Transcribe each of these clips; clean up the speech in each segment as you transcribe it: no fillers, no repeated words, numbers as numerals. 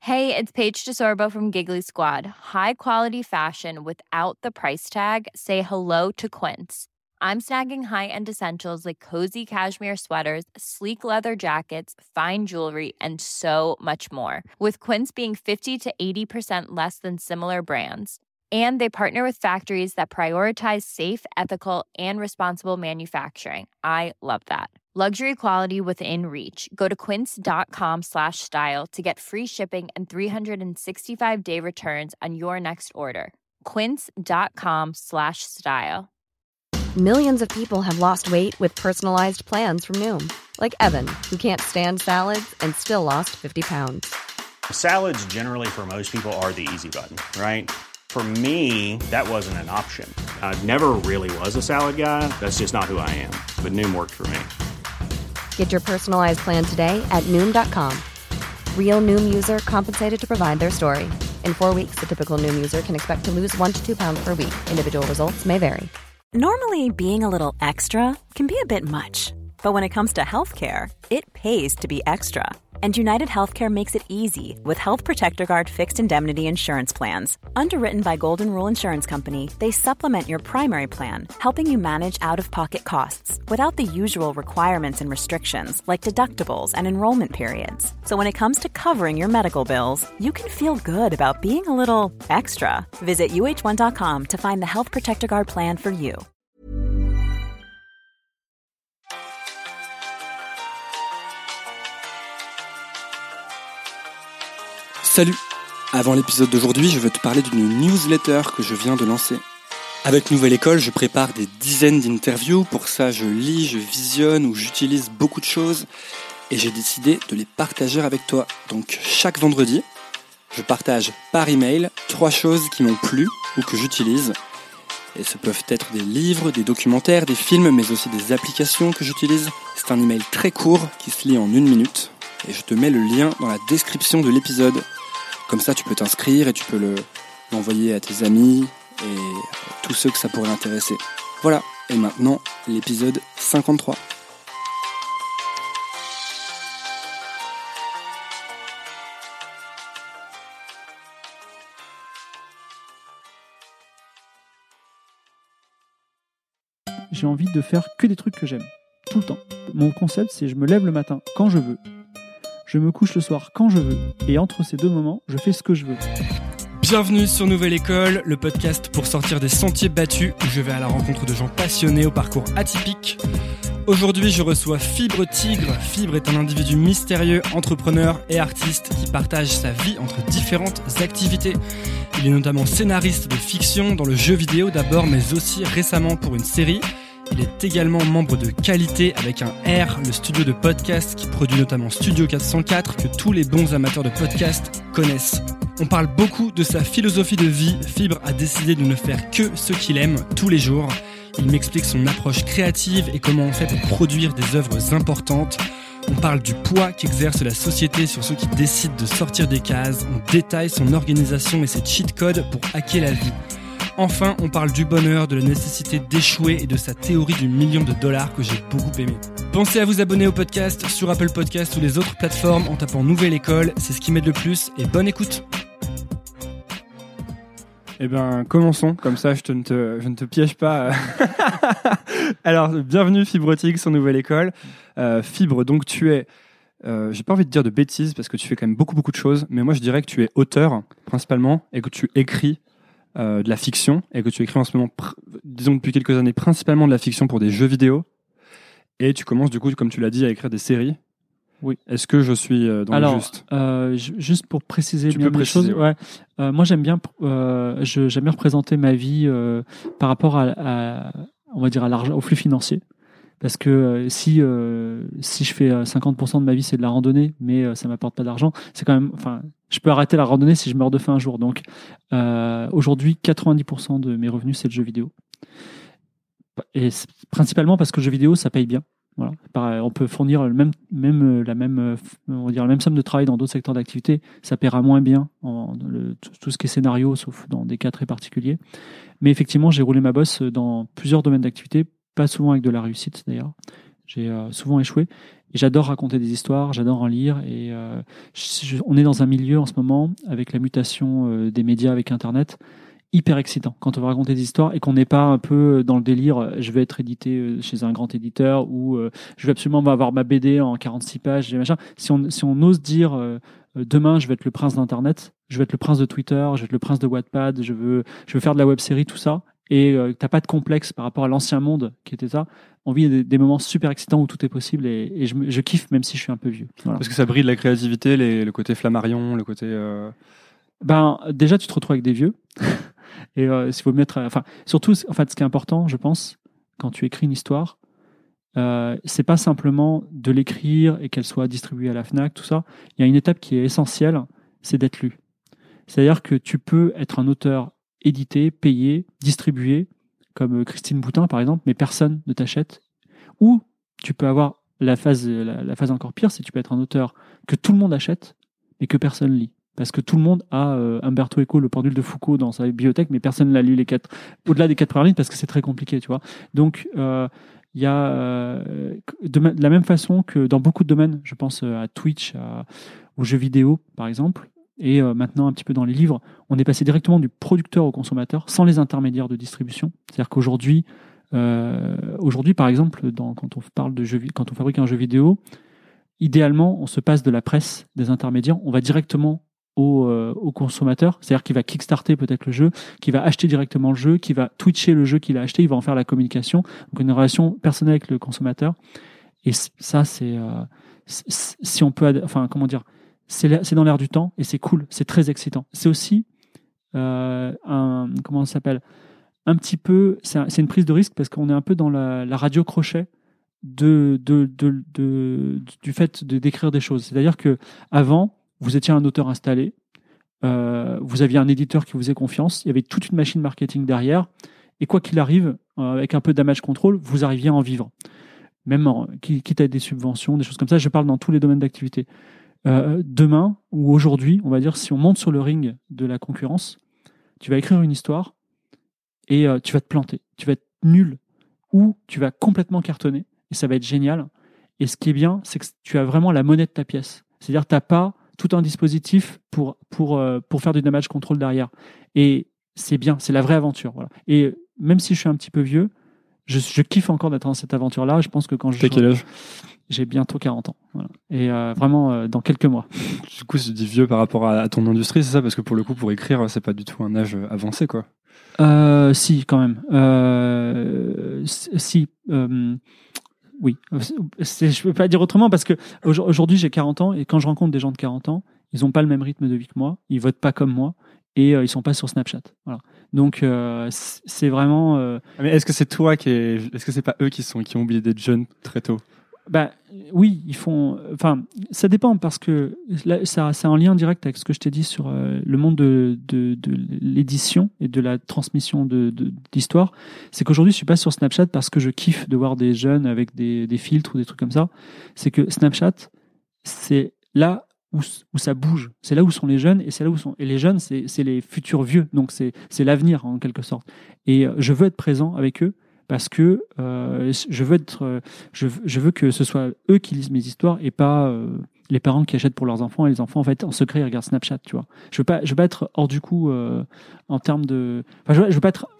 Hey, it's Paige DeSorbo from Giggly Squad. High quality fashion without the price tag. Say hello to Quince. I'm snagging high-end essentials like cozy cashmere sweaters, sleek leather jackets, fine jewelry, and so much more. With Quince being 50 to 80% less than similar brands. And they partner with factories that prioritize safe, ethical, and responsible manufacturing. I love that. Luxury quality within reach. Go to quince.com/style to get free shipping and 365-day returns on your next order. Quince.com/style. Millions of people have lost weight with personalized plans from Noom. Like Evan, who can't stand salads and still lost 50 pounds. Salads generally for most people are the easy button, right? For me, that wasn't an option. I never really was a salad guy. That's just not who I am. But Noom worked for me. Get your personalized plan today at Noom.com. Real Noom user compensated to provide their story. In 4 weeks, the typical Noom user can expect to lose 1 to 2 pounds per week. Individual results may vary. Normally, being a little extra can be a bit much. But when it comes to healthcare, it pays to be extra. And United Healthcare makes it easy with Health Protector Guard fixed indemnity insurance plans. Underwritten by Golden Rule Insurance Company, they supplement your primary plan, helping you manage out-of-pocket costs without the usual requirements and restrictions like deductibles and enrollment periods. So when it comes to covering your medical bills, you can feel good about being a little extra. Visit uh1.com to find the Health Protector Guard plan for you. Salut! Avant l'épisode d'aujourd'hui, je veux te parler d'une newsletter que je viens de lancer. Avec Nouvelle École, je prépare des dizaines d'interviews. Pour ça, je lis, je visionne ou j'utilise beaucoup de choses. Et j'ai décidé de les partager avec toi. Donc chaque vendredi, je partage par email 3 choses qui m'ont plu ou que j'utilise. Et ce peuvent être des livres, des documentaires, des films, mais aussi des applications que j'utilise. C'est un email très court qui se lit en 1 minute. Et je te mets le lien dans la description de l'épisode. Comme ça, tu peux t'inscrire et tu peux l'envoyer à tes amis et tous ceux que ça pourrait intéresser. Voilà, et maintenant, l'épisode 53. J'ai envie de faire que des trucs que j'aime, tout le temps. Mon concept, c'est je me lève le matin quand je veux. Je me couche le soir quand je veux, et entre ces 2 moments, je fais ce que je veux. Bienvenue sur Nouvelle École, le podcast pour sortir des sentiers battus, où je vais à la rencontre de gens passionnés au parcours atypique. Aujourd'hui, je reçois Fibre Tigre. Fibre est un individu mystérieux, entrepreneur et artiste qui partage sa vie entre différentes activités. Il est notamment scénariste de fiction dans le jeu vidéo d'abord, mais aussi récemment pour une série. Il est également membre de Qualité avec un R, le studio de podcast qui produit notamment Studio 404 que tous les bons amateurs de podcast connaissent. On parle beaucoup de sa philosophie de vie. Fibre a décidé de ne faire que ce qu'il aime tous les jours. Il m'explique son approche créative et comment on fait pour produire des œuvres importantes. On parle du poids qu'exerce la société sur ceux qui décident de sortir des cases. On détaille son organisation et ses cheat codes pour hacker la vie. Enfin, on parle du bonheur, de la nécessité d'échouer et de sa théorie du $1 million que j'ai beaucoup aimé. Pensez à vous abonner au podcast sur Apple Podcasts ou les autres plateformes en tapant Nouvelle École, c'est ce qui m'aide le plus et bonne écoute. Eh bien, commençons, comme ça je ne te piège pas. Alors, bienvenue Fibre Tigre sur Nouvelle École. Fibre, donc tu es, j'ai pas envie de dire de bêtises parce que tu fais quand même beaucoup de choses, mais moi je dirais que tu es auteur principalement et que tu écris de la fiction et que tu écris en ce moment, disons depuis quelques années, principalement de la fiction pour des jeux vidéo et tu commences du coup, comme tu l'as dit, à écrire des séries. Oui. Est-ce que je suis dans le juste ? Juste pour préciser bien les choses, ouais. Moi j'aime bien représenter ma vie par rapport à on va dire à l'argent, au flux financier. Parce que si je fais 50% de ma vie c'est de la randonnée, mais ça m'apporte pas d'argent, c'est quand même, enfin, je peux arrêter la randonnée si je meurs de faim un jour. Donc aujourd'hui, 90% de mes revenus c'est le jeu vidéo, et principalement parce que le jeu vidéo ça paye bien. Voilà. On peut fournir on va dire la même somme de travail dans d'autres secteurs d'activité, ça paiera moins bien tout ce qui est scénario, sauf dans des cas très particuliers. Mais effectivement, j'ai roulé ma bosse dans plusieurs domaines d'activité, pas souvent avec de la réussite d'ailleurs. J'ai souvent échoué. Et j'adore raconter des histoires, j'adore en lire. Et on est dans un milieu en ce moment, avec la mutation des médias avec Internet, hyper excitant. Quand on va raconter des histoires et qu'on n'est pas un peu dans le délire, je vais être édité chez un grand éditeur ou je vais absolument avoir ma BD en 46 pages, et machin. Si on ose dire demain, je vais être le prince d'Internet, je vais être le prince de Twitter, je vais être le prince de Wattpad, je veux faire de la web-série, tout ça, et t'as pas de complexe par rapport à l'ancien monde qui était ça, on vit des moments super excitants où tout est possible et je kiffe même si je suis un peu vieux. Voilà. Parce que ça brille la créativité, le côté Flammarion, le côté... Déjà, tu te retrouves avec des vieux. Et s'il faut mettre... surtout, en fait, ce qui est important, je pense, quand tu écris une histoire, c'est pas simplement de l'écrire et qu'elle soit distribuée à la FNAC, tout ça. Il y a une étape qui est essentielle, c'est d'être lu. C'est-à-dire que tu peux être un auteur édité, payé, distribué, comme Christine Boutin, par exemple, mais personne ne t'achète. Ou tu peux avoir la phase encore pire, c'est que tu peux être un auteur que tout le monde achète, mais que personne lit. Parce que tout le monde a Umberto Eco, le pendule de Foucault dans sa bibliothèque, mais personne n'a lu au-delà des 4 premières lignes parce que c'est très compliqué, tu vois. Donc, il y a de la même façon que dans beaucoup de domaines, je pense à Twitch, aux jeux vidéo, par exemple, et maintenant un petit peu dans les livres, on est passé directement du producteur au consommateur, sans les intermédiaires de distribution. C'est-à-dire qu'aujourd'hui, par exemple, quand on fabrique un jeu vidéo, idéalement, on se passe de la presse, des intermédiaires, on va directement au consommateur, c'est-à-dire qu'il va kickstarter peut-être le jeu, qu'il va acheter directement le jeu, qu'il va twitcher le jeu qu'il a acheté, il va en faire la communication, donc une relation personnelle avec le consommateur. Et ça, c'est si on peut, c'est dans l'air du temps et c'est cool, c'est très excitant. C'est aussi comment ça s'appelle, un petit peu, c'est une prise de risque parce qu'on est un peu dans la radio crochet du fait de d'écrire des choses. C'est-à-dire que avant, vous étiez un auteur installé, vous aviez un éditeur qui vous faisait confiance, il y avait toute une machine marketing derrière, et quoi qu'il arrive, avec un peu de damage control, vous arriviez à en vivre. Même quitte à des subventions, des choses comme ça, je parle dans tous les domaines d'activité. Demain, ou aujourd'hui, on va dire, si on monte sur le ring de la concurrence, tu vas écrire une histoire, et tu vas te planter, tu vas être nul, ou tu vas complètement cartonner, et ça va être génial. Et ce qui est bien, c'est que tu as vraiment la monnaie de ta pièce. C'est-à-dire que tu n'as pas tout un dispositif pour faire du damage control derrière. Et c'est bien, c'est la vraie aventure. Voilà. Et même si je suis un petit peu vieux, je kiffe encore d'être dans cette aventure-là. Je pense que quand T'as quel âge ? J'ai bientôt 40 ans. Voilà. Et vraiment, dans quelques mois. Du coup, tu dis vieux par rapport à ton industrie, c'est ça ? Parce que pour le coup, pour écrire, c'est pas du tout un âge avancé, quoi. Si, quand même. Oui, je peux pas dire autrement parce que aujourd'hui j'ai 40 ans et quand je rencontre des gens de 40 ans, ils n'ont pas le même rythme de vie que moi, ils votent pas comme moi et ils sont pas sur Snapchat. Voilà. Donc c'est vraiment. Mais est-ce que c'est toi est-ce que c'est pas eux qui ont oublié d'être jeunes très tôt ? Oui, ils font. Enfin, ça dépend parce que là, c'est en lien direct avec ce que je t'ai dit sur le monde de l'édition et de la transmission d'histoire. C'est qu'aujourd'hui, je suis pas sur Snapchat parce que je kiffe de voir des jeunes avec des filtres ou des trucs comme ça. C'est que Snapchat, c'est là où ça bouge. C'est là où sont les jeunes et c'est là où sont. Et les jeunes, c'est les futurs vieux. Donc c'est l'avenir en quelque sorte. Et je veux être présent avec eux. Parce que je veux que ce soit eux qui lisent mes histoires et pas les parents qui achètent pour leurs enfants et les enfants en fait en secret ils regardent Snapchat, tu vois. Je veux pas être hors du coup en termes de. Enfin, je veux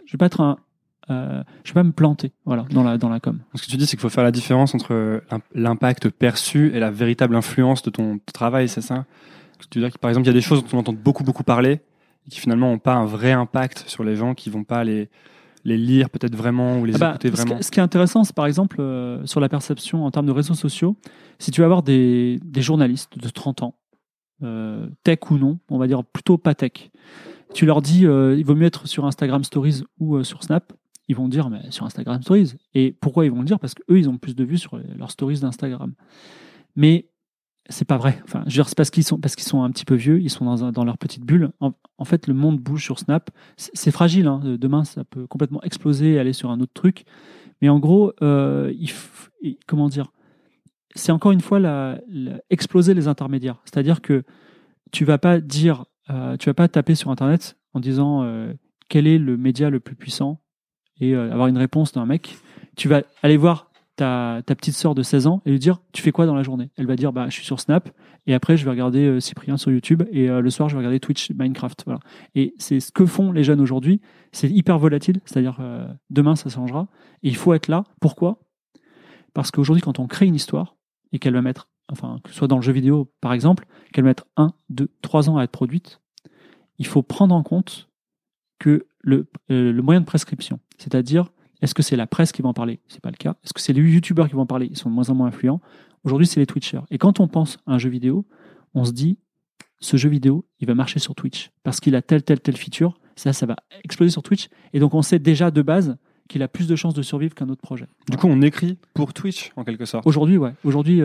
pas me planter, voilà, dans la com. Ce que tu dis, c'est qu'il faut faire la différence entre l'impact perçu et la véritable influence de ton travail, c'est ça ? Tu veux dire que par exemple il y a des choses dont on entend beaucoup parler et qui finalement n'ont pas un vrai impact sur les gens, qui vont pas les lire peut-être vraiment ou les écouter vraiment. Ce qui est intéressant, c'est par exemple sur la perception en termes de réseaux sociaux, si tu vas avoir des journalistes de 30 ans, tech ou non, on va dire plutôt pas tech, tu leur dis il vaut mieux être sur Instagram Stories ou sur Snap, ils vont dire mais sur Instagram Stories. Et pourquoi ils vont le dire ? Parce qu'eux, ils ont plus de vues sur leurs stories d'Instagram. Mais c'est pas vrai. Enfin, je veux dire, c'est parce qu'ils sont un petit peu vieux, ils sont dans leur petite bulle. En fait, le monde bouge sur Snap. C'est fragile. Hein. Demain, ça peut complètement exploser et aller sur un autre truc. Mais en gros, comment dire ? C'est encore une fois exploser les intermédiaires. C'est-à-dire que tu vas pas taper sur Internet en disant quel est le média le plus puissant et avoir une réponse d'un mec. Tu vas aller voir ta petite sœur de 16 ans et lui dire tu fais quoi dans la journée. Elle va dire je suis sur Snap et après je vais regarder Cyprien sur YouTube et le soir je vais regarder Twitch Minecraft. Voilà. Et c'est ce que font les jeunes aujourd'hui. C'est hyper volatile, c'est-à-dire demain ça changera et il faut être là. Pourquoi ? Parce qu'aujourd'hui quand on crée une histoire et qu'elle va mettre, que ce soit dans le jeu vidéo par exemple, qu'elle va mettre 1, 2, 3 ans à être produite, il faut prendre en compte que le moyen de prescription, c'est-à-dire est-ce que c'est la presse qui va en parler ? C'est pas le cas. Est-ce que c'est les youtubeurs qui vont en parler ? Ils sont de moins en moins influents. Aujourd'hui, c'est les Twitchers. Et quand on pense à un jeu vidéo, on se dit, ce jeu vidéo, il va marcher sur Twitch parce qu'il a telle feature. Ça va exploser sur Twitch. Et donc, on sait déjà de base qu'il a plus de chances de survivre qu'un autre projet. Du coup, on écrit pour Twitch, en quelque sorte. Aujourd'hui, ouais.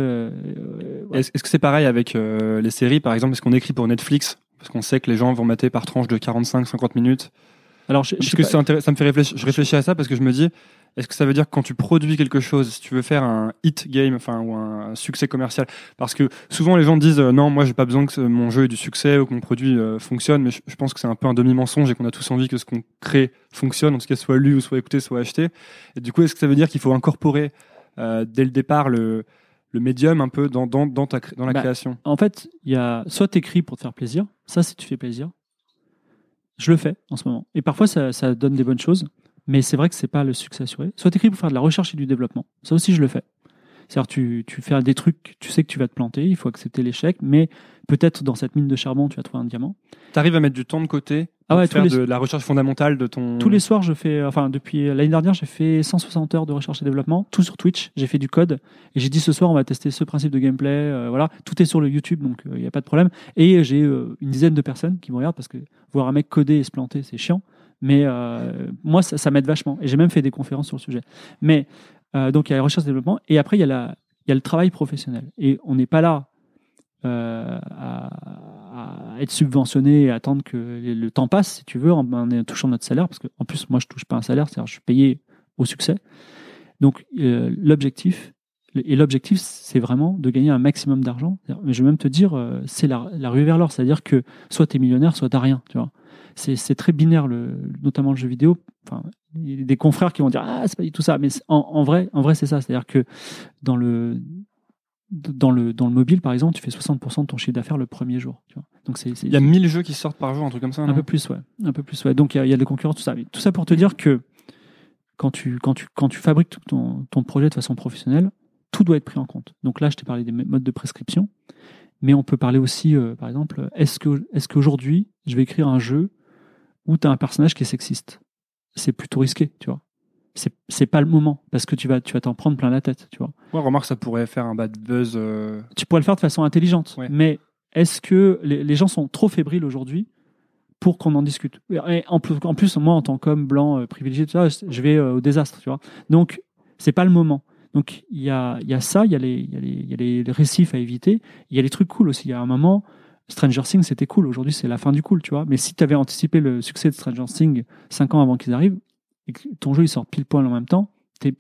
Est-ce que c'est pareil avec les séries, par exemple ? Est-ce qu'on écrit pour Netflix ? Parce qu'on sait que les gens vont mater par tranche de 45-50 minutes. Alors, ça me fait réfléchir. Je réfléchis à ça parce que je me dis, est-ce que ça veut dire que quand tu produis quelque chose, si tu veux faire un hit game, ou un succès commercial, parce que souvent les gens disent non, moi j'ai pas besoin que mon jeu ait du succès ou que mon produit fonctionne, mais je pense que c'est un peu un demi-mensonge et qu'on a tous envie que ce qu'on crée fonctionne, en tout cas soit lu ou soit écouté, soit acheté. Et du coup, est-ce que ça veut dire qu'il faut incorporer dès le départ le médium un peu dans la création ? En fait, il y a soit t'écris pour te faire plaisir, ça si tu fais plaisir. Je le fais en ce moment. Et parfois, ça donne des bonnes choses, mais c'est vrai que c'est pas le succès assuré. Soit t'écris pour faire de la recherche et du développement. Ça aussi, je le fais. C'est-à-dire, tu fais des trucs, tu sais que tu vas te planter, il faut accepter l'échec, mais peut-être dans cette mine de charbon, tu vas trouver un diamant. T'arrives à mettre du temps de côté pour faire de la recherche fondamentale de ton... Tous les soirs, je fais, depuis l'année dernière, j'ai fait 160 heures de recherche et développement, tout sur Twitch. J'ai fait du code et j'ai dit ce soir, on va tester ce principe de gameplay. Voilà, tout est sur le YouTube, donc il n'y a pas de problème. Et j'ai une dizaine de personnes qui me regardent parce que voir un mec coder et se planter, c'est chiant. Mais moi, ça m'aide vachement. Et j'ai même fait des conférences sur le sujet. Mais donc il y a la recherche et développement et après il y a le travail professionnel. Et on n'est pas là à être subventionné et attendre que le temps passe, si tu veux, en touchant notre salaire, parce qu'en plus, moi, je touche pas un salaire, c'est-à-dire je suis payé au succès. Donc, l'objectif, c'est vraiment de gagner un maximum d'argent. Mais je vais même te dire, c'est la rue vers l'or, c'est-à-dire que soit tu es millionnaire, soit tu n'as rien, tu vois. C'est très binaire, notamment le jeu vidéo. Enfin, il y a des confrères qui vont dire « Ah, c'est pas du tout ça », mais en vrai, c'est ça. C'est-à-dire que dans le mobile, par exemple, tu fais 60% de ton chiffre d'affaires le premier jour. Tu vois. Donc il y a 1000 jeux qui sortent par jour, un truc comme ça, non ? Un peu plus, ouais. Donc il y a de la concurrence, tout ça. Mais tout ça pour te dire que quand tu fabriques ton projet de façon professionnelle, tout doit être pris en compte. Donc là, je t'ai parlé des modes de prescription, mais on peut parler aussi, par exemple, est-ce qu'aujourd'hui, je vais écrire un jeu où tu as un personnage qui est sexiste ? C'est plutôt risqué, tu vois. C'est pas le moment parce que tu vas t'en prendre plein la tête, tu vois. Ouais, remarque, ça pourrait faire un bad buzz. Tu pourrais le faire de façon intelligente, ouais. Mais est-ce que les gens sont trop fébriles aujourd'hui pour qu'on en discute ? Et en plus, moi, en tant qu'homme blanc privilégié, tout ça, je vais au désastre, tu vois. Donc, c'est pas le moment. Donc, il y a ça, il y a les récifs à éviter. Il y a les trucs cool aussi. Il y a un moment, Stranger Things, c'était cool. Aujourd'hui, c'est la fin du cool, tu vois. Mais si tu avais anticipé le succès de Stranger Things 5 ans avant qu'ils arrivent, et que ton jeu il sort pile poil en même temps,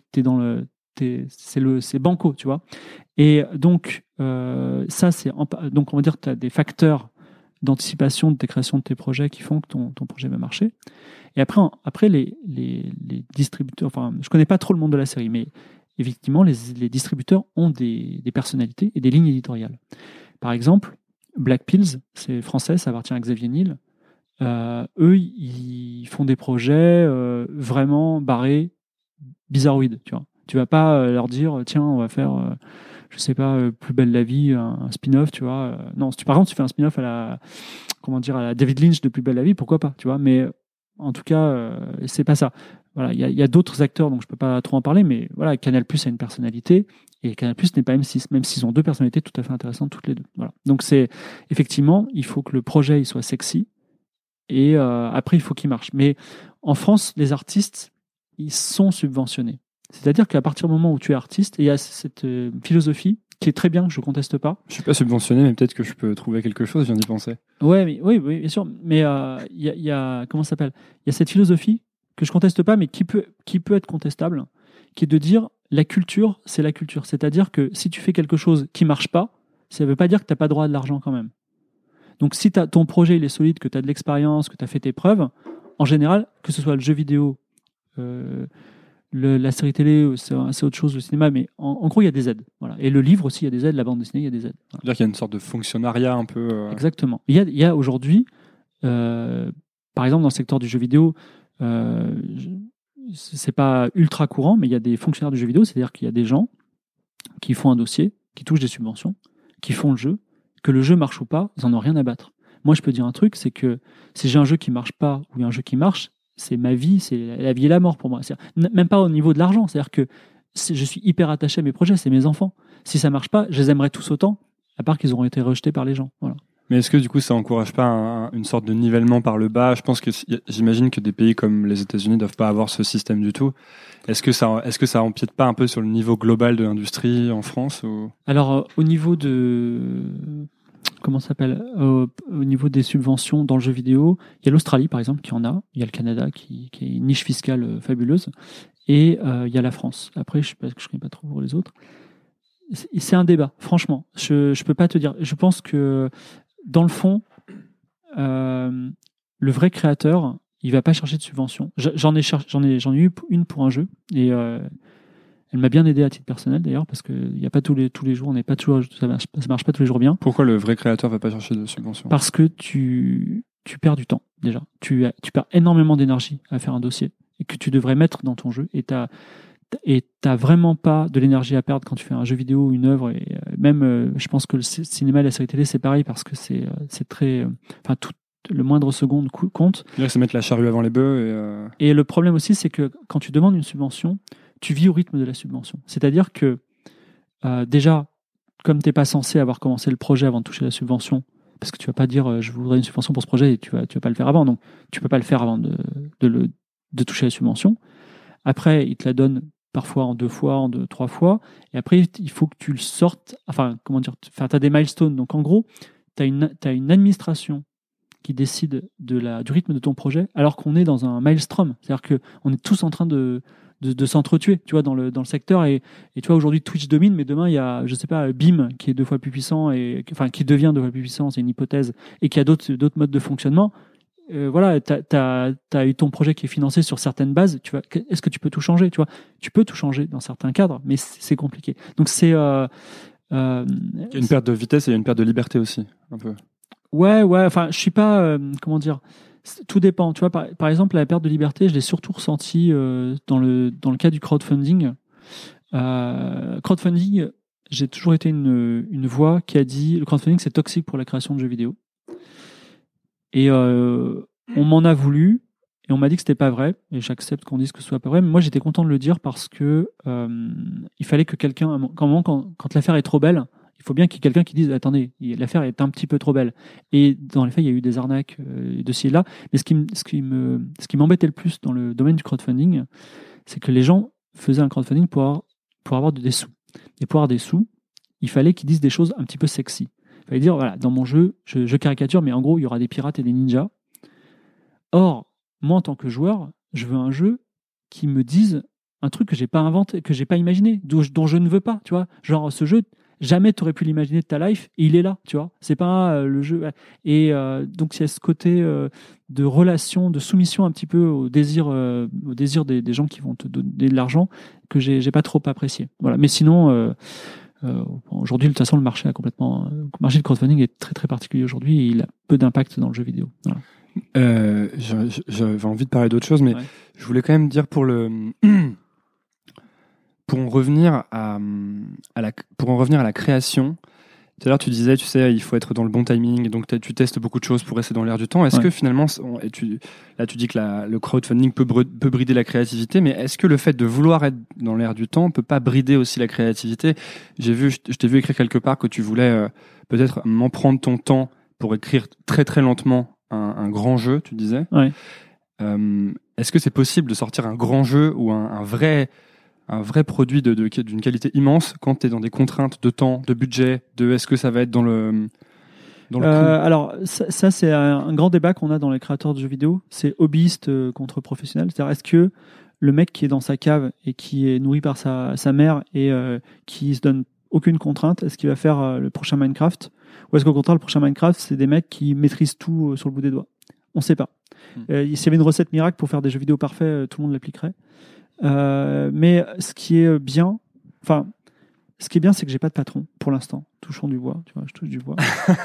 c'est banco, tu vois. Et donc ça donc on va dire que tu as des facteurs d'anticipation de tes créations de tes projets qui font que ton projet va marcher. Et après les distributeurs, enfin je connais pas trop le monde de la série, mais effectivement les distributeurs ont des personnalités et des lignes éditoriales. Par exemple, Black Pills, c'est français, ça appartient à Xavier Niel. Eux, ils font des projets vraiment barrés, bizarroïdes, tu vois. Tu vas pas leur dire, tiens, on va faire, je sais pas, Plus belle la vie, un spin-off, tu vois. Non, par contre, tu fais un spin-off à la David Lynch de Plus belle la vie, pourquoi pas, tu vois. Mais en tout cas, c'est pas ça. Voilà, il y a d'autres acteurs, donc je peux pas trop en parler, mais voilà, Canal+ a une personnalité. Et Canal+ n'est pas M6, même s'ils ont deux personnalités tout à fait intéressantes toutes les deux. Voilà. Donc c'est effectivement, il faut que le projet il soit sexy. Et après, il faut qu'il marche. Mais en France, les artistes, ils sont subventionnés. C'est-à-dire qu'à partir du moment où tu es artiste, il y a cette philosophie qui est très bien, que je ne conteste pas. Je ne suis pas subventionné, mais peut-être que je peux trouver quelque chose, je viens d'y penser. Oui, bien sûr. Mais il y a comment ça s'appelle ? Il y a cette philosophie que je ne conteste pas, mais qui peut être contestable, qui est de dire la culture, c'est la culture. C'est-à-dire que si tu fais quelque chose qui ne marche pas, ça ne veut pas dire que tu n'as pas droit à de l'argent quand même. Donc, si ton projet il est solide, que tu as de l'expérience, que tu as fait tes preuves, en général, que ce soit le jeu vidéo, La série télé, c'est autre chose, le cinéma, mais en gros, il y a des aides. Voilà. Et le livre aussi, il y a des aides. La bande dessinée, il y a des aides. Voilà. C'est-à-dire qu'il y a une sorte de fonctionnariat un peu. Exactement. Il y a aujourd'hui, par exemple, dans le secteur du jeu vidéo, c'est pas ultra courant, mais il y a des fonctionnaires du jeu vidéo, c'est-à-dire qu'il y a des gens qui font un dossier, qui touchent des subventions, qui font le jeu, que le jeu marche ou pas, ils en ont rien à battre. Moi, je peux dire un truc, c'est que si j'ai un jeu qui marche pas ou un jeu qui marche, c'est ma vie, c'est la vie et la mort pour moi. Même pas au niveau de l'argent, c'est-à-dire que je suis hyper attaché à mes projets, c'est mes enfants. Si ça marche pas, je les aimerais tous autant, à part qu'ils auront été rejetés par les gens. Voilà. Mais est-ce que du coup ça encourage pas une sorte de nivellement par le bas ? Je pense que j'imagine que des pays comme les États-Unis doivent pas avoir ce système du tout. Est-ce que ça empiète pas un peu sur le niveau global de l'industrie en France ou... Alors au niveau de comment ça s'appelle au niveau des subventions dans le jeu vidéo, il y a l'Australie par exemple qui en a, il y a le Canada qui est une niche fiscale fabuleuse et il y a la France. Après je connais pas trop pour les autres. C'est un débat, franchement. Je peux pas te dire. Je pense que dans le fond, le vrai créateur, il va pas chercher de subvention. J'en ai eu une pour un jeu et elle m'a bien aidé à titre personnel d'ailleurs parce que il y a pas tous les jours, on n'est pas toujours, ça marche pas tous les jours bien. Pourquoi le vrai créateur va pas chercher de subvention ? Parce que tu perds du temps déjà. Tu perds énormément d'énergie à faire un dossier et que tu devrais mettre dans ton jeu et t'as vraiment pas de l'énergie à perdre quand tu fais un jeu vidéo ou une œuvre et même je pense que le cinéma et la série télé c'est pareil parce que c'est très tout le moindre seconde compte. C'est mettre la charrue avant les bœufs et le problème aussi c'est que quand tu demandes une subvention tu vis au rythme de la subvention, c'est-à-dire que déjà comme t'es pas censé avoir commencé le projet avant de toucher la subvention parce que tu vas pas dire je voudrais une subvention pour ce projet et tu vas pas le faire avant, donc tu peux pas le faire avant de toucher la subvention. Après ils te la donnent parfois en 2 fois, en 3 fois, et après il faut que tu le sortes, t'as des milestones, donc en gros t'as une administration qui décide du rythme de ton projet, alors qu'on est dans un maelstrom, c'est-à-dire qu'on est tous en train de s'entretuer, tu vois, dans le secteur, et tu vois, aujourd'hui Twitch domine, mais demain il y a, je sais pas, BIM qui est 2 fois plus puissant, qui devient 2 fois plus puissant, c'est une hypothèse, et qui a d'autres modes de fonctionnement. Voilà, t'as eu ton projet qui est financé sur certaines bases. Est-ce que tu peux tout changer ? Tu vois, tu peux tout changer dans certains cadres, mais c'est compliqué. Donc c'est. Il y a une perte de vitesse et il y a une perte de liberté aussi, un peu. Ouais. Enfin, je suis pas. Comment dire ? Tout dépend. Tu vois, par exemple, la perte de liberté, je l'ai surtout ressenti dans le cas du crowdfunding. Crowdfunding, j'ai toujours été une voix qui a dit le crowdfunding c'est toxique pour la création de jeux vidéo. Et on m'en a voulu et on m'a dit que c'était pas vrai et j'accepte qu'on dise que ce soit pas vrai, mais moi j'étais content de le dire parce que il fallait que quelqu'un quand l'affaire est trop belle, il faut bien qu'il y ait quelqu'un qui dise attendez, l'affaire est un petit peu trop belle. Et dans les faits il y a eu des arnaques de ci et là, mais ce qui m'embêtait le plus dans le domaine du crowdfunding, c'est que les gens faisaient un crowdfunding pour avoir des sous, et pour avoir des sous il fallait qu'ils disent des choses un petit peu sexy. Il fallait dire, voilà, dans mon jeu, je caricature, mais en gros, il y aura des pirates et des ninjas. Or, moi, en tant que joueur, je veux un jeu qui me dise un truc que j'ai pas inventé, que j'ai pas imaginé, dont je ne veux pas, tu vois. Genre, ce jeu, jamais tu aurais pu l'imaginer de ta life, et il est là, tu vois. C'est pas le jeu. Et donc, il y a ce côté de relation, de soumission un petit peu au désir des gens qui vont te donner de l'argent, que j'ai pas trop apprécié. Voilà. Mais sinon... aujourd'hui, de toute façon, le marché du crowdfunding est très très particulier aujourd'hui et il a peu d'impact dans le jeu vidéo. Voilà. J'avais envie de parler d'autre chose, mais je voulais quand même dire pour en revenir à la création. Tout à l'heure, tu disais, tu sais, il faut être dans le bon timing, donc tu testes beaucoup de choses pour rester dans l'air du temps. Est-ce que finalement, tu dis que le crowdfunding peut brider la créativité, mais est-ce que le fait de vouloir être dans l'air du temps peut pas brider aussi la créativité ? Je t'ai vu écrire quelque part que tu voulais peut-être m'en prendre ton temps pour écrire très très lentement un grand jeu, tu disais. Ouais. Est-ce que c'est possible de sortir un grand jeu ou un vrai produit d'une qualité immense quand tu es dans des contraintes de temps, de budget, est-ce que ça va être dans le coût ? Alors, ça c'est un grand débat qu'on a dans les créateurs de jeux vidéo. C'est hobbyiste contre professionnel. C'est-à-dire, est-ce que le mec qui est dans sa cave et qui est nourri par sa mère et qui se donne aucune contrainte, est-ce qu'il va faire le prochain Minecraft ? Ou est-ce qu'au contraire, le prochain Minecraft, c'est des mecs qui maîtrisent tout sur le bout des doigts ? On ne sait pas. S'il y avait une recette miracle pour faire des jeux vidéo parfaits, tout le monde l'appliquerait. Mais ce qui est bien, c'est que j'ai pas de patron pour l'instant. Touchons du bois, tu vois, je touche du bois.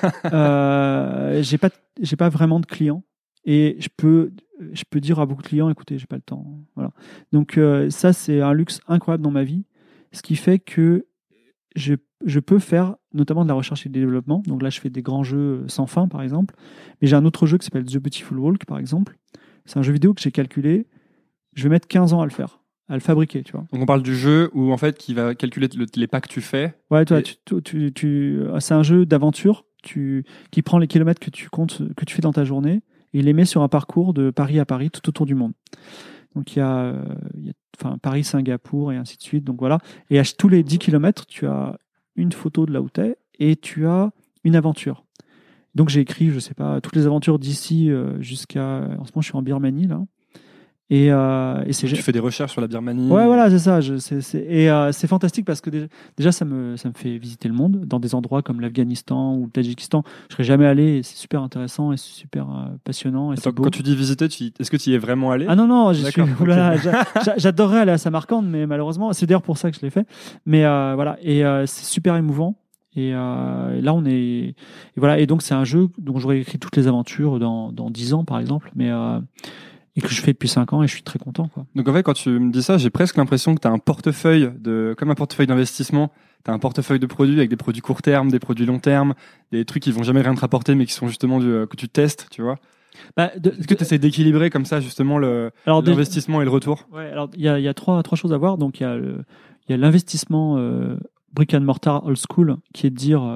J'ai pas vraiment de clients et je peux dire à beaucoup de clients, écoutez, j'ai pas le temps. Voilà. Donc ça, c'est un luxe incroyable dans ma vie, ce qui fait que je peux faire notamment de la recherche et du développement. Donc là, je fais des grands jeux sans fin, par exemple. Mais j'ai un autre jeu qui s'appelle The Beautiful Walk, par exemple. C'est un jeu vidéo que j'ai calculé. Je vais mettre 15 ans à le faire, à le fabriquer, tu vois. Donc on parle du jeu où en fait qui va calculer les pas que tu fais. Ouais, toi, c'est un jeu d'aventure qui prend les kilomètres que tu comptes, que tu fais dans ta journée, et il les met sur un parcours de Paris à Paris, tout autour du monde. Donc il y a Paris, Singapour et ainsi de suite. Donc voilà. Et à tous les 10 kilomètres, tu as une photo de là où tu es et tu as une aventure. Donc j'ai écrit, je sais pas, toutes les aventures d'ici jusqu'à. En ce moment, je suis en Birmanie là. Et c'est. Tu fais des recherches sur la Birmanie. Ouais, voilà, c'est ça. C'est fantastique parce que déjà ça me fait visiter le monde dans des endroits comme l'Afghanistan ou le Tadjikistan. Je serais jamais allé. Et c'est super intéressant et c'est super passionnant. Et attends, quand tu dis visiter, est-ce que tu y es vraiment allé? Ah non, j'y suis. Oulala, j'adorerais aller à Samarcande, mais malheureusement, c'est d'ailleurs pour ça que je l'ai fait. Mais voilà, et c'est super émouvant. Et là, on est. Et voilà, et donc c'est un jeu dont j'aurais écrit toutes les aventures dans 10 ans, par exemple. Mais et que je fais depuis 5 ans et je suis très content, quoi. Donc en fait, quand tu me dis ça, j'ai presque l'impression que tu as un portefeuille comme un portefeuille d'investissement. Tu as un portefeuille de produits avec des produits court terme, des produits long terme, des trucs qui vont jamais rien te rapporter mais qui sont justement que tu testes, tu vois. Est-ce que tu essaies d'équilibrer comme ça justement l'investissement et le retour? Ouais, alors il y a trois choses à voir. Donc il y a l'investissement brick and mortar old school qui est de dire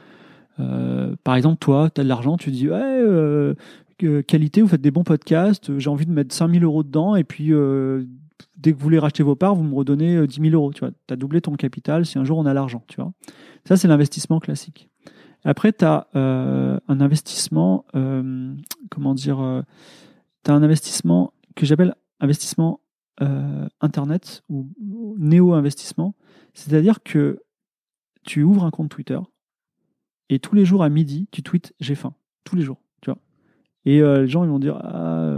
par exemple, toi, tu as de l'argent, tu dis qualité, vous faites des bons podcasts, j'ai envie de mettre 5 000 € dedans, et puis dès que vous voulez racheter vos parts, vous me redonnez 10 000 €. Tu vois, tu as doublé ton capital si un jour on a l'argent. Tu vois. Ça, c'est l'investissement classique. Après, tu as un investissement, tu as un investissement que j'appelle investissement Internet ou néo-investissement. C'est-à-dire que tu ouvres un compte Twitter et tous les jours à midi, tu tweets « j'ai faim ». Tous les jours. Et les gens ils vont dire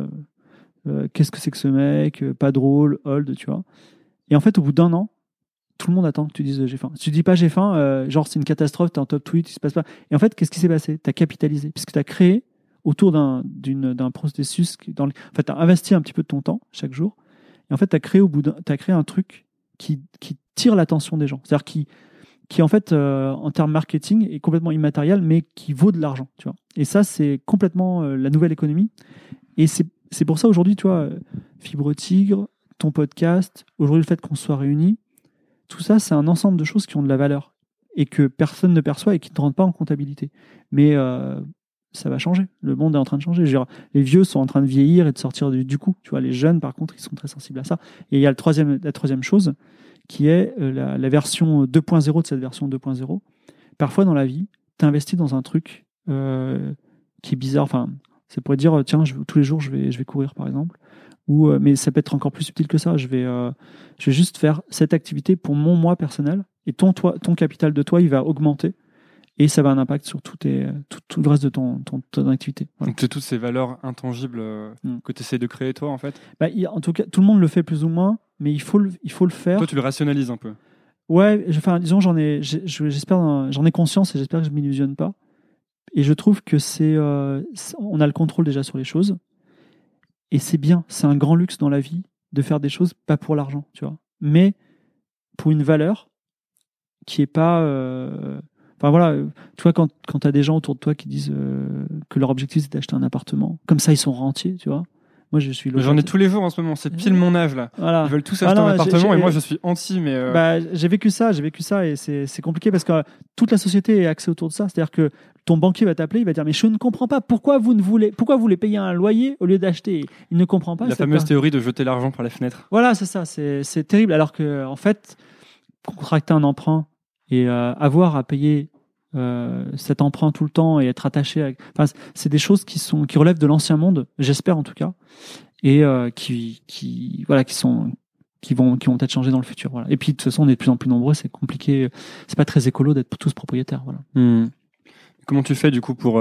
qu'est-ce que c'est que ce mec, pas drôle, hold, tu vois. Et en fait, au bout d'un an, tout le monde attend que tu dises j'ai faim. Si tu dis pas j'ai faim, genre c'est une catastrophe, t'es en top tweet, il se passe pas. Et en fait, qu'est-ce qui s'est passé? T'as capitalisé, puisque t'as créé autour d'un processus en fait, t'as investi un petit peu de ton temps chaque jour. Et en fait, t'as créé un truc qui tire l'attention des gens. C'est-à-dire qui en fait, en termes marketing, est complètement immatériel, mais qui vaut de l'argent, tu vois. Et ça, c'est complètement la nouvelle économie. Et c'est pour ça, aujourd'hui, tu vois, Fibre Tigre, ton podcast, aujourd'hui, le fait qu'on soit réunis, tout ça, c'est un ensemble de choses qui ont de la valeur et que personne ne perçoit et qui ne te rendent pas en comptabilité. Mais ça va changer. Le monde est en train de changer. Je veux dire, les vieux sont en train de vieillir et de sortir du coup. Tu vois, les jeunes, par contre, ils sont très sensibles à ça. Et il y a la troisième chose, qui est la version 2.0 de cette version 2.0. Parfois, dans la vie, tu investis dans un truc qui est bizarre. Enfin, ça pourrait dire, tiens, tous les jours, je vais courir, par exemple. Mais ça peut être encore plus subtil que ça. Je vais juste faire cette activité pour mon moi personnel. Et ton capital de toi, il va augmenter. Et ça va avoir un impact sur tout le reste de ton activité. Voilà. Donc, c'est toutes ces valeurs intangibles que tu essaies de créer, toi, en fait? En tout cas, tout le monde le fait plus ou moins, mais il faut le faire. Toi, tu le rationalises un peu? Ouais, disons, j'en ai conscience et j'espère que je ne m'illusionne pas. Et je trouve que on a le contrôle déjà sur les choses. Et c'est bien, c'est un grand luxe dans la vie de faire des choses, pas pour l'argent, tu vois, mais pour une valeur qui est pas... Enfin voilà, tu vois, quand tu as des gens autour de toi qui disent que leur objectif c'est d'acheter un appartement, comme ça ils sont rentiers, tu vois. Moi je suis J'en ai tous les jours en ce moment, c'est pile mon âge là. Voilà. Ils veulent tous acheter un appartement et moi je suis anti, mais. J'ai vécu ça et c'est compliqué parce que toute la société est axée autour de ça. C'est-à-dire que ton banquier va t'appeler, il va dire mais je ne comprends pas pourquoi vous voulez payer un loyer au lieu d'acheter. Il ne comprend pas. La fameuse théorie de jeter l'argent par les fenêtres. Voilà, c'est ça, c'est terrible. Alors que en fait, contracter un emprunt et avoir à payer cet emprunt tout le temps et être attaché c'est des choses qui relèvent de l'ancien monde, j'espère en tout cas, et qui vont peut-être changer dans le futur. Voilà. Et puis de toute façon, on est de plus en plus nombreux, c'est compliqué, c'est pas très écolo d'être tous propriétaires. Voilà. Comment tu fais du coup pour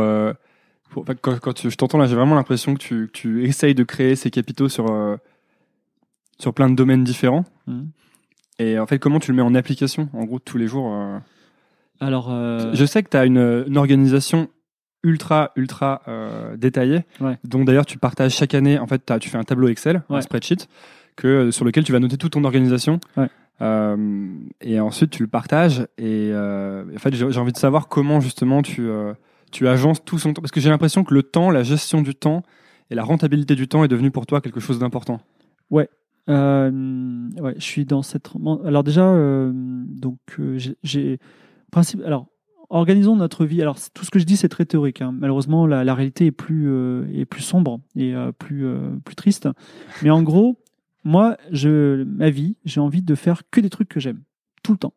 quand je t'entends là, j'ai vraiment l'impression que tu essayes de créer ces capitaux sur sur plein de domaines différents. Et en fait, comment tu le mets en application, en gros, tous les jours Alors, je sais que tu as une organisation ultra détaillée, dont d'ailleurs tu partages chaque année. En fait, tu fais un tableau Excel, un spreadsheet, sur lequel tu vas noter toute ton organisation. Et ensuite, tu le partages. Et en fait, j'ai envie de savoir comment justement tu agences tout son temps. Parce que j'ai l'impression que le temps, la gestion du temps et la rentabilité du temps est devenu pour toi quelque chose d'important. Je suis dans cette. Alors déjà, alors, organisons notre vie. Alors, tout ce que je dis, c'est très théorique. Hein. Malheureusement, la réalité est plus sombre et plus triste. Mais en gros, moi, ma vie, j'ai envie de faire que des trucs que j'aime, tout le temps.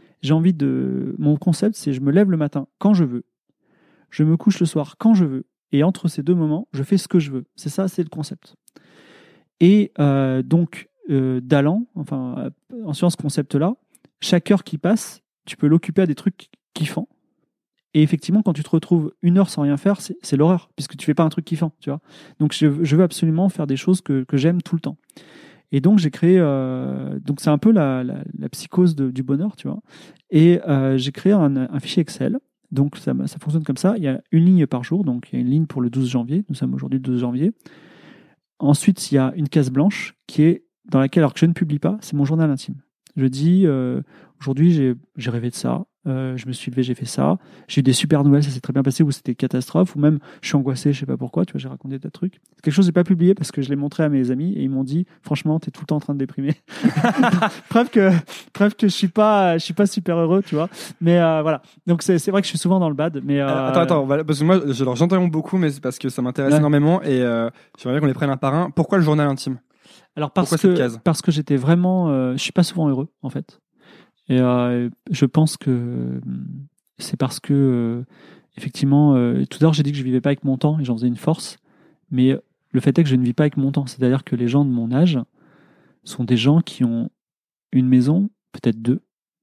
Mon concept, c'est je me lève le matin quand je veux, je me couche le soir quand je veux, et entre ces deux moments, je fais ce que je veux. C'est ça, c'est le concept. Et d'allant, en suivant ce concept-là, chaque heure qui passe, tu peux l'occuper à des trucs kiffants. Et effectivement, quand tu te retrouves 1 heure sans rien faire, c'est l'horreur, puisque tu fais pas un truc kiffant, tu vois. Donc, je veux absolument faire des choses que j'aime tout le temps. Et donc, j'ai créé... donc, c'est un peu la psychose du bonheur, tu vois. Et j'ai créé un fichier Excel. Donc, ça fonctionne comme ça. Il y a une ligne par jour. Donc, il y a une ligne pour le 12 janvier. Nous sommes aujourd'hui le 12 janvier. Ensuite, il y a une case blanche qui est dans laquelle, alors que je ne publie pas, c'est mon journal intime. Je dis, aujourd'hui, j'ai rêvé de ça. Je me suis levé, j'ai fait ça. J'ai eu des super nouvelles, ça s'est très bien passé, ou c'était catastrophe, ou même je suis angoissé, je sais pas pourquoi, tu vois, j'ai raconté des trucs. C'est quelque chose que j'ai pas publié parce que je l'ai montré à mes amis et ils m'ont dit, franchement, t'es tout le temps en train de déprimer. preuve que je suis pas super heureux, tu vois. Mais voilà. Donc c'est vrai que je suis souvent dans le bad. Mais attends, parce que moi, j'interromps beaucoup, mais c'est parce que ça m'intéresse énormément et j'aimerais bien qu'on les prenne un par un. Pourquoi le journal intime ? Alors parce que j'étais vraiment, je suis pas souvent heureux en fait. Et je pense que c'est parce que effectivement, tout à l'heure j'ai dit que je vivais pas avec mon temps et j'en faisais une force, mais le fait est que je ne vis pas avec mon temps. C'est-à-dire que les gens de mon âge sont des gens qui ont une maison, peut-être deux,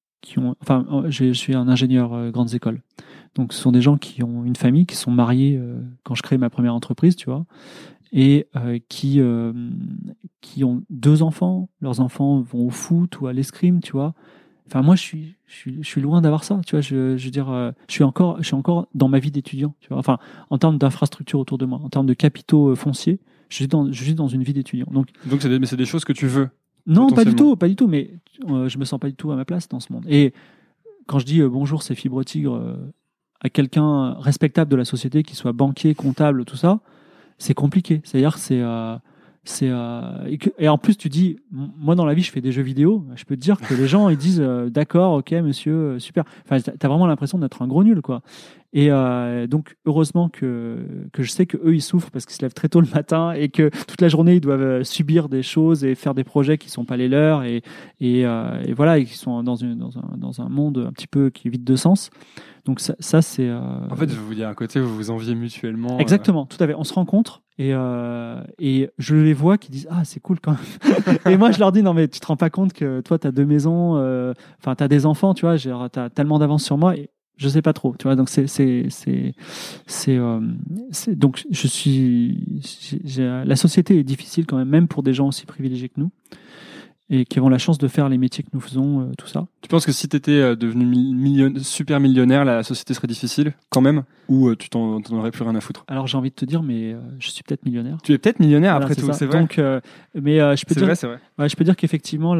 je suis un ingénieur grandes écoles. Donc ce sont des gens qui ont une famille, qui sont mariés quand je crée ma première entreprise, tu vois, et qui ont 2 enfants. Leurs enfants vont au foot ou à l'escrime, tu vois. Enfin, moi, je suis loin d'avoir ça, tu vois. Je veux dire, je suis encore dans ma vie d'étudiant, tu vois. Enfin, en termes d'infrastructure autour de moi, en termes de capitaux fonciers, je suis dans une vie d'étudiant. Donc c'est des choses que tu veux. Non, pas du tout. Mais je me sens pas du tout à ma place dans ce monde. Et quand je dis bonjour, c'est Fibre Tigre à quelqu'un respectable de la société, qui soit banquier, comptable, tout ça, c'est compliqué. C'est-à-dire que et en plus tu dis, moi dans la vie je fais des jeux vidéo, je peux te dire que les gens ils disent d'accord, ok monsieur, super, enfin t'as vraiment l'impression d'être un gros nul, quoi. Et donc heureusement que je sais que eux ils souffrent parce qu'ils se lèvent très tôt le matin et que toute la journée ils doivent subir des choses et faire des projets qui sont pas les leurs et voilà, et qui sont dans un monde un petit peu qui est vide de sens. Donc ça c'est en fait, il y a un côté où vous vous enviez mutuellement. Exactement, tout à fait. On se rencontre et je les vois qui disent c'est cool quand même. Et moi je leur dis non mais tu te rends pas compte que toi t'as 2 maisons, enfin t'as des enfants, tu vois, t'as tellement d'avance sur moi et je sais pas trop, tu vois. Donc donc la société est difficile quand même pour des gens aussi privilégiés que nous et qui ont la chance de faire les métiers que nous faisons, tout ça. Tu penses que si tu étais devenu super millionnaire, la société serait difficile quand même, ou tu t'en aurais plus rien à foutre? Alors j'ai envie de te dire, mais je suis peut-être millionnaire. Tu es peut-être millionnaire, voilà, après tout, c'est vrai. Donc, mais je peux c'est vrai. Ouais, je peux dire qu'effectivement,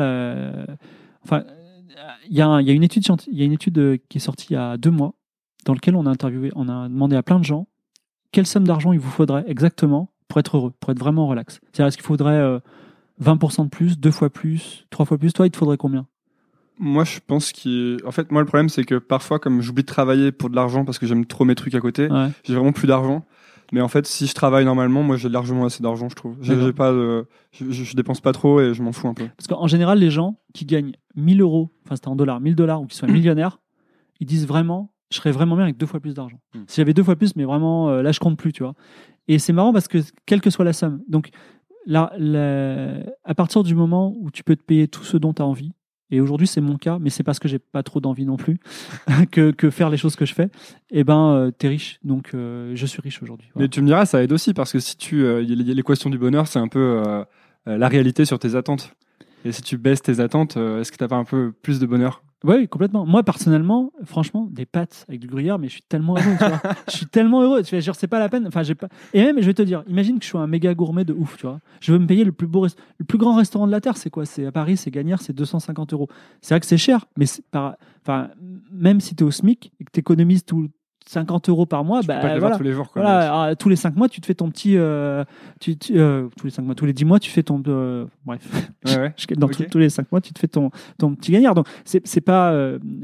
il y a une étude qui est sortie il y a 2 mois, dans laquelle on a demandé à plein de gens quelle somme d'argent il vous faudrait exactement pour être heureux, pour être vraiment relax. C'est-à-dire, est-ce qu'il faudrait 20% de plus, 2 fois plus, 3 fois plus? Toi, il te faudrait combien? Moi, je pense en fait, moi, le problème, c'est que parfois, comme j'oublie de travailler pour de l'argent parce que j'aime trop mes trucs à côté, j'ai vraiment plus d'argent. Mais en fait, si je travaille normalement, moi, j'ai largement assez d'argent, je trouve. Je dépense pas trop et je m'en fous un peu. Parce qu'en général, les gens qui gagnent 1 000 €, enfin, c'était en dollars, 1 000 $, ou qui sont millionnaires, ils disent vraiment, je serais vraiment bien avec 2 fois plus d'argent. Si j'avais 2 fois plus, mais vraiment, là, je compte plus, tu vois. Et c'est marrant parce que, quelle que soit la somme, donc, là, à partir du moment où tu peux te payer tout ce dont tu as envie, et aujourd'hui c'est mon cas, mais c'est parce que j'ai pas trop d'envie non plus que faire les choses que je fais, et t'es riche. Donc je suis riche aujourd'hui. Voilà. Mais tu me diras, ça aide aussi parce que si l'équation du bonheur, c'est un peu la réalité sur tes attentes. Et si tu baisses tes attentes, est-ce que t'as pas un peu plus de bonheur? Oui, complètement. Moi, personnellement, franchement, des pâtes avec du gruyère, mais je suis tellement heureux, tu vois. Je suis tellement heureux. Tu vois, genre, c'est pas la peine. Enfin, j'ai pas. Et même, je vais te dire, imagine que je suis un méga gourmet de ouf, tu vois. Je veux me payer le plus grand restaurant de la terre. C'est quoi? C'est à Paris, c'est Gagnères, c'est 250 €. C'est vrai que c'est cher, mais enfin, même si t'es au SMIC et que t'économises 50 € par mois, tu peux pas te le voir tous les jours, quoi. Voilà, tous les 5 mois, tu te fais ton petit. Tous les 5 mois, tous les 10 mois, tu fais ton. Bref. Ouais. Tous les 5 mois, tu te fais ton petit gagnard. Donc, c'est pas.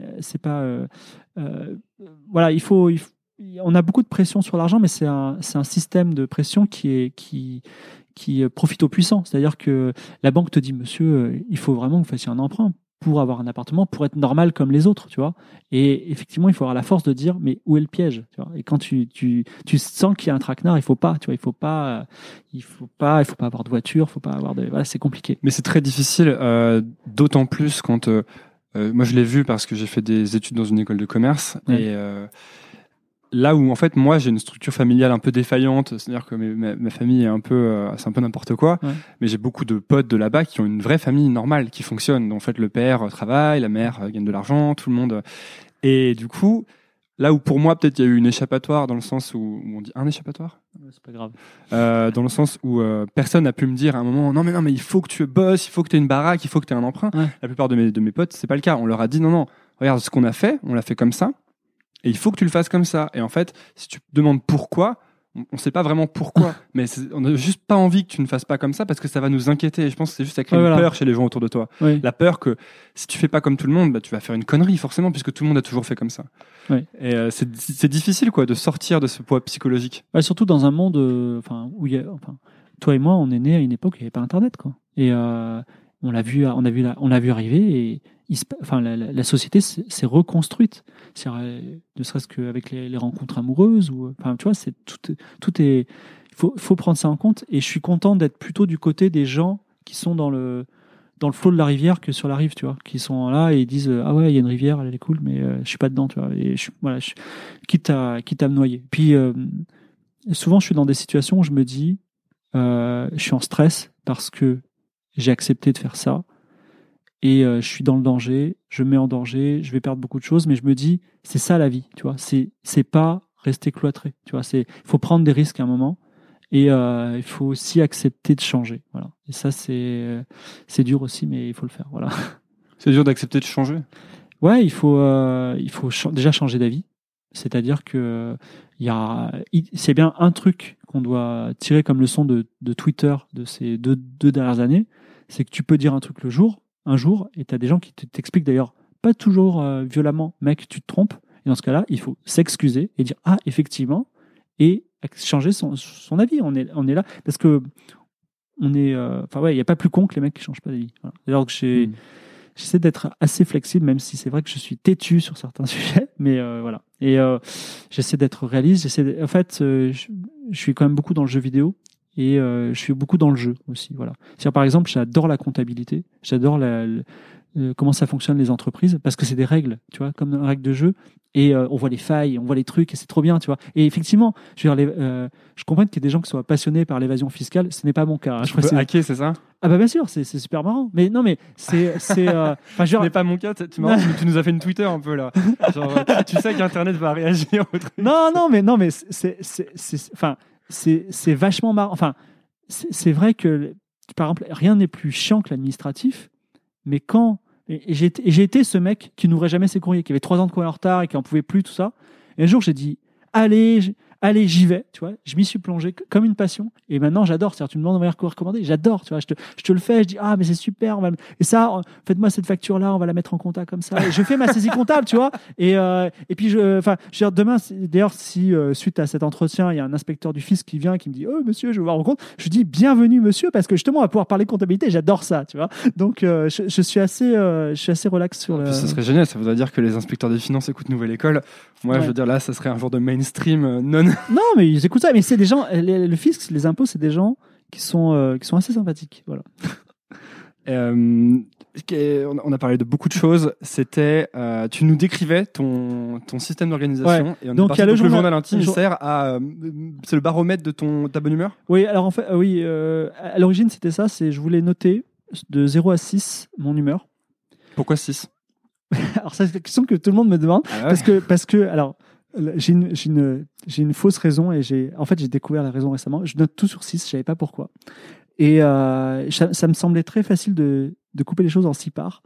Voilà, on a beaucoup de pression sur l'argent, mais c'est un système de pression qui profite aux puissants. C'est-à-dire que la banque te dit, monsieur, il faut vraiment que vous fassiez un emprunt pour avoir un appartement, pour être normal comme les autres, tu vois. Et effectivement, il faut avoir la force de dire, mais où est le piège, tu vois. Et quand tu sens qu'il y a un traquenard, il faut pas, tu vois, il faut pas avoir de voiture, voilà, c'est compliqué. Mais c'est très difficile, d'autant plus quand, moi je l'ai vu parce que j'ai fait des études dans une école de commerce, et là où en fait moi j'ai une structure familiale un peu défaillante, c'est-à-dire que ma famille est c'est un peu n'importe quoi, mais j'ai beaucoup de potes de là-bas qui ont une vraie famille normale qui fonctionne. Donc, en fait, le père travaille, la mère gagne de l'argent, tout le monde. Et du coup, là où pour moi peut-être il y a eu une échappatoire, dans le sens où on dit un échappatoire, c'est pas grave, dans le sens où personne n'a pu me dire à un moment non mais il faut que tu bosses, il faut que tu aies une baraque, il faut que tu aies un emprunt. La plupart de mes potes, c'est pas le cas. On leur a dit non, regarde ce qu'on a fait, on l'a fait comme ça. Et il faut que tu le fasses comme ça. Et en fait, si tu te demandes pourquoi, on ne sait pas vraiment pourquoi, mais on n'a juste pas envie que tu ne fasses pas comme ça parce que ça va nous inquiéter. Et je pense que c'est juste ça crée une peur chez les gens autour de toi. Oui. La peur que si tu fais pas comme tout le monde, tu vas faire une connerie forcément, puisque tout le monde a toujours fait comme ça. Oui. Et c'est difficile de sortir de ce poids psychologique. Surtout dans un monde où toi et moi, on est nés à une époque où il n'y avait pas Internet, quoi. Et on l'a vu arriver, et la société s'est reconstruite, ne serait-ce qu'avec les rencontres amoureuses, tu vois, tout est. Il faut prendre ça en compte, et je suis content d'être plutôt du côté des gens qui sont dans le flot de la rivière que sur la rive, tu vois, qui sont là et ils disent ah ouais, il y a une rivière, elle est cool, mais je suis pas dedans, tu vois, et quitte à me noyer. Puis souvent je suis dans des situations où je me dis je suis en stress parce que j'ai accepté de faire ça. Et je suis dans le danger, je me mets en danger, je vais perdre beaucoup de choses, mais je me dis, c'est ça la vie, tu vois. C'est pas rester cloîtré, tu vois. Il faut prendre des risques à un moment, et il faut aussi accepter de changer, voilà. Et ça, c'est dur aussi, mais il faut le faire, voilà. C'est dur d'accepter de changer. Ouais, il faut déjà changer d'avis. C'est-à-dire que c'est bien un truc qu'on doit tirer comme leçon de Twitter de ces deux dernières années, c'est que tu peux dire un truc un jour, et tu as des gens qui t'expliquent d'ailleurs pas toujours violemment, mec, tu te trompes. Et dans ce cas-là, il faut s'excuser et dire ah, effectivement, et changer son avis. On est là parce que il n'y a pas plus con que les mecs qui changent pas d'avis. Voilà. Alors que j'essaie d'être assez flexible, même si c'est vrai que je suis têtu sur certains sujets, mais voilà. Et j'essaie d'être réaliste. En fait, je suis quand même beaucoup dans le jeu vidéo. Et je suis beaucoup dans le jeu aussi, voilà. C'est-à-dire, par exemple, j'adore la comptabilité, j'adore comment ça fonctionne les entreprises, parce que c'est des règles, tu vois, comme une règle de jeu, et on voit les failles, on voit les trucs, et c'est trop bien, tu vois. Et effectivement, je comprends qu'il y ait des gens qui soient passionnés par l'évasion fiscale, ce n'est pas mon cas. Tu peux hacker, c'est ça? Ah bah bien sûr, c'est super marrant. Mais non, mais c'est ce n'est pas mon cas. Tu nous as fait une Twitter un peu là. Genre, tu sais qu'Internet va réagir au truc. Non, mais c'est vachement marrant. Enfin, c'est vrai que, par exemple, rien n'est plus chiant que l'administratif, mais j'ai été ce mec qui n'ouvrait jamais ses courriers, qui avait 3 ans de courrier en retard et qui n'en pouvait plus, tout ça. Et un jour, j'ai dit, allez, j'y vais, tu vois. Je m'y suis plongé comme une passion. Et maintenant, j'adore. C'est-à-dire, tu me demandes d'envoyer un courrier recommandé, j'adore, tu vois. Je te le fais, je dis, ah, mais c'est super. Et ça, faites-moi cette facture-là, on va la mettre en compta comme ça. Et je fais ma saisie comptable, tu vois. Et puis, demain, d'ailleurs, si suite à cet entretien, il y a un inspecteur du fisc qui vient et qui me dit, oh, monsieur, je veux voir vos comptes, je dis, bienvenue, monsieur, parce que justement, on va pouvoir parler comptabilité. J'adore ça, tu vois. Donc, je suis assez relax sur le. Ce serait génial. Ça voudrait dire que les inspecteurs des finances écoutent Nouvelle École. Moi, je veux dire, là, ça serait un genre de mainstream non. Non, mais ils écoutent ça. Mais c'est des gens, le fisc, les impôts, c'est des gens qui sont assez sympathiques. Voilà. On a parlé de beaucoup de choses. C'était, tu nous décrivais ton système d'organisation. Et on donc, est parti le journal intime. C'est le baromètre de ta bonne humeur. Oui, alors en fait, à l'origine, c'était ça. Je voulais noter de 0 à 6 mon humeur. Pourquoi 6 ? Alors ça, c'est la question que tout le monde me demande. Ah ouais. Parce que alors, j'ai une fausse raison et j'ai découvert la raison récemment. Je note tout sur 6, je savais pas pourquoi. Et ça me semblait très facile de couper les choses en 6 parts.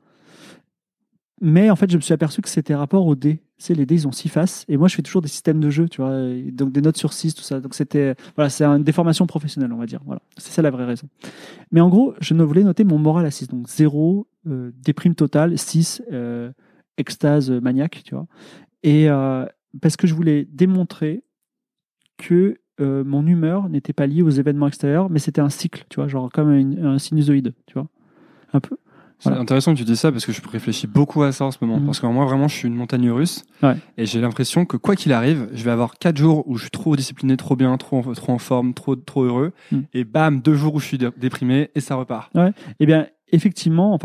Mais en fait, je me suis aperçu que c'était rapport aux dés. Tu sais, les dés, ils ont 6 faces. Et moi, je fais toujours des systèmes de jeu, tu vois. Donc, des notes sur 6, tout ça. Donc, c'est une déformation professionnelle, on va dire. Voilà. C'est ça la vraie raison. Mais en gros, je voulais noter mon moral à 6. Donc, 0, déprime totale. 6, extase maniaque, tu vois. Et parce que je voulais démontrer que mon humeur n'était pas liée aux événements extérieurs, mais c'était un cycle, tu vois, genre comme un sinusoïde, tu vois. Un peu. Voilà. C'est intéressant que tu dis ça parce que je réfléchis beaucoup à ça en ce moment. Parce que moi, vraiment, je suis une montagne russe. Ouais. Et j'ai l'impression que quoi qu'il arrive, je vais avoir 4 jours où je suis trop discipliné, trop bien, trop en forme, trop heureux. Et bam, 2 jours où je suis déprimé et ça repart. Ouais. Eh bien, effectivement,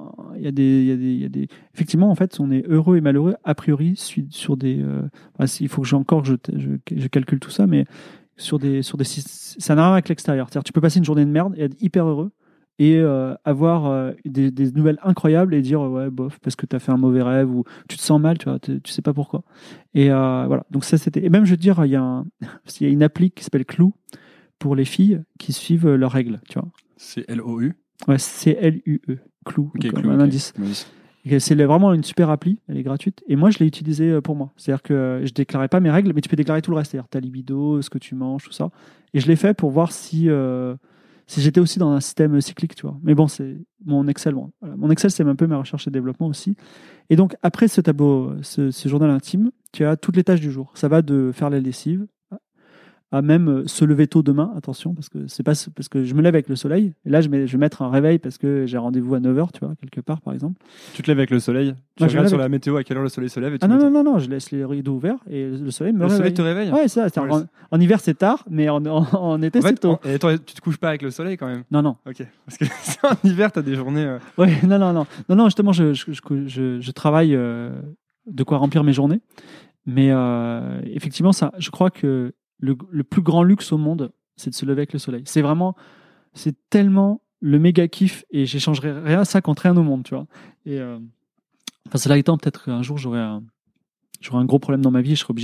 effectivement, en fait, on est heureux et malheureux a priori sur des. Il faut que je calcule tout ça, mais sur des ça n'a rien avec l'extérieur. C'est-à-dire, tu peux passer une journée de merde et être hyper heureux. Et avoir des nouvelles incroyables et dire ouais bof parce que tu as fait un mauvais rêve ou tu te sens mal, tu vois, tu sais pas pourquoi. Et voilà, donc ça c'était. Et même je veux dire, il y a une appli qui s'appelle Clou pour les filles qui suivent leurs règles, tu vois. C'est L-O-U. Ouais, c'est L-U-E, Clou. Okay, donc, Clou, un indice. Et c'est vraiment une super appli, elle est gratuite. Et moi je l'ai utilisée pour moi. C'est-à-dire que je déclarais pas mes règles, mais tu peux déclarer tout le reste, c'est-à-dire ta libido, ce que tu manges, tout ça. Et je l'ai fait pour voir si j'étais aussi dans un système cyclique, tu vois. Mais bon, c'est mon Excel. Bon. Voilà. Mon Excel, c'est un peu ma recherche et développement aussi. Et donc, après ce tableau, ce journal intime, tu as toutes les tâches du jour. Ça va de faire la lessive à même se lever tôt demain. Attention, parce que c'est pas parce que je me lève avec le soleil. Et là, je vais mettre un réveil parce que j'ai rendez-vous à 9h, tu vois, quelque part, par exemple. Tu te lèves avec le soleil? Tu regardes sur la météo à quelle heure le soleil se lève? Et non, je laisse les rideaux ouverts et le soleil me réveille. Le soleil te réveille? Ouais, ça. En hiver, c'est tard, mais en été, c'est tôt. Et toi, tu te couches pas avec le soleil quand même? Non. Ok. Parce que en hiver, t'as des journées. Ouais, non. Justement, je travaille de quoi remplir mes journées. Mais effectivement, ça, je crois que le plus grand luxe au monde, c'est de se lever avec le soleil. C'est tellement le méga kiff et j'échangerais rien à ça contre rien au monde, tu vois. Et cela étant, peut-être qu'un jour j'aurai un gros problème dans ma vie et je serai obligé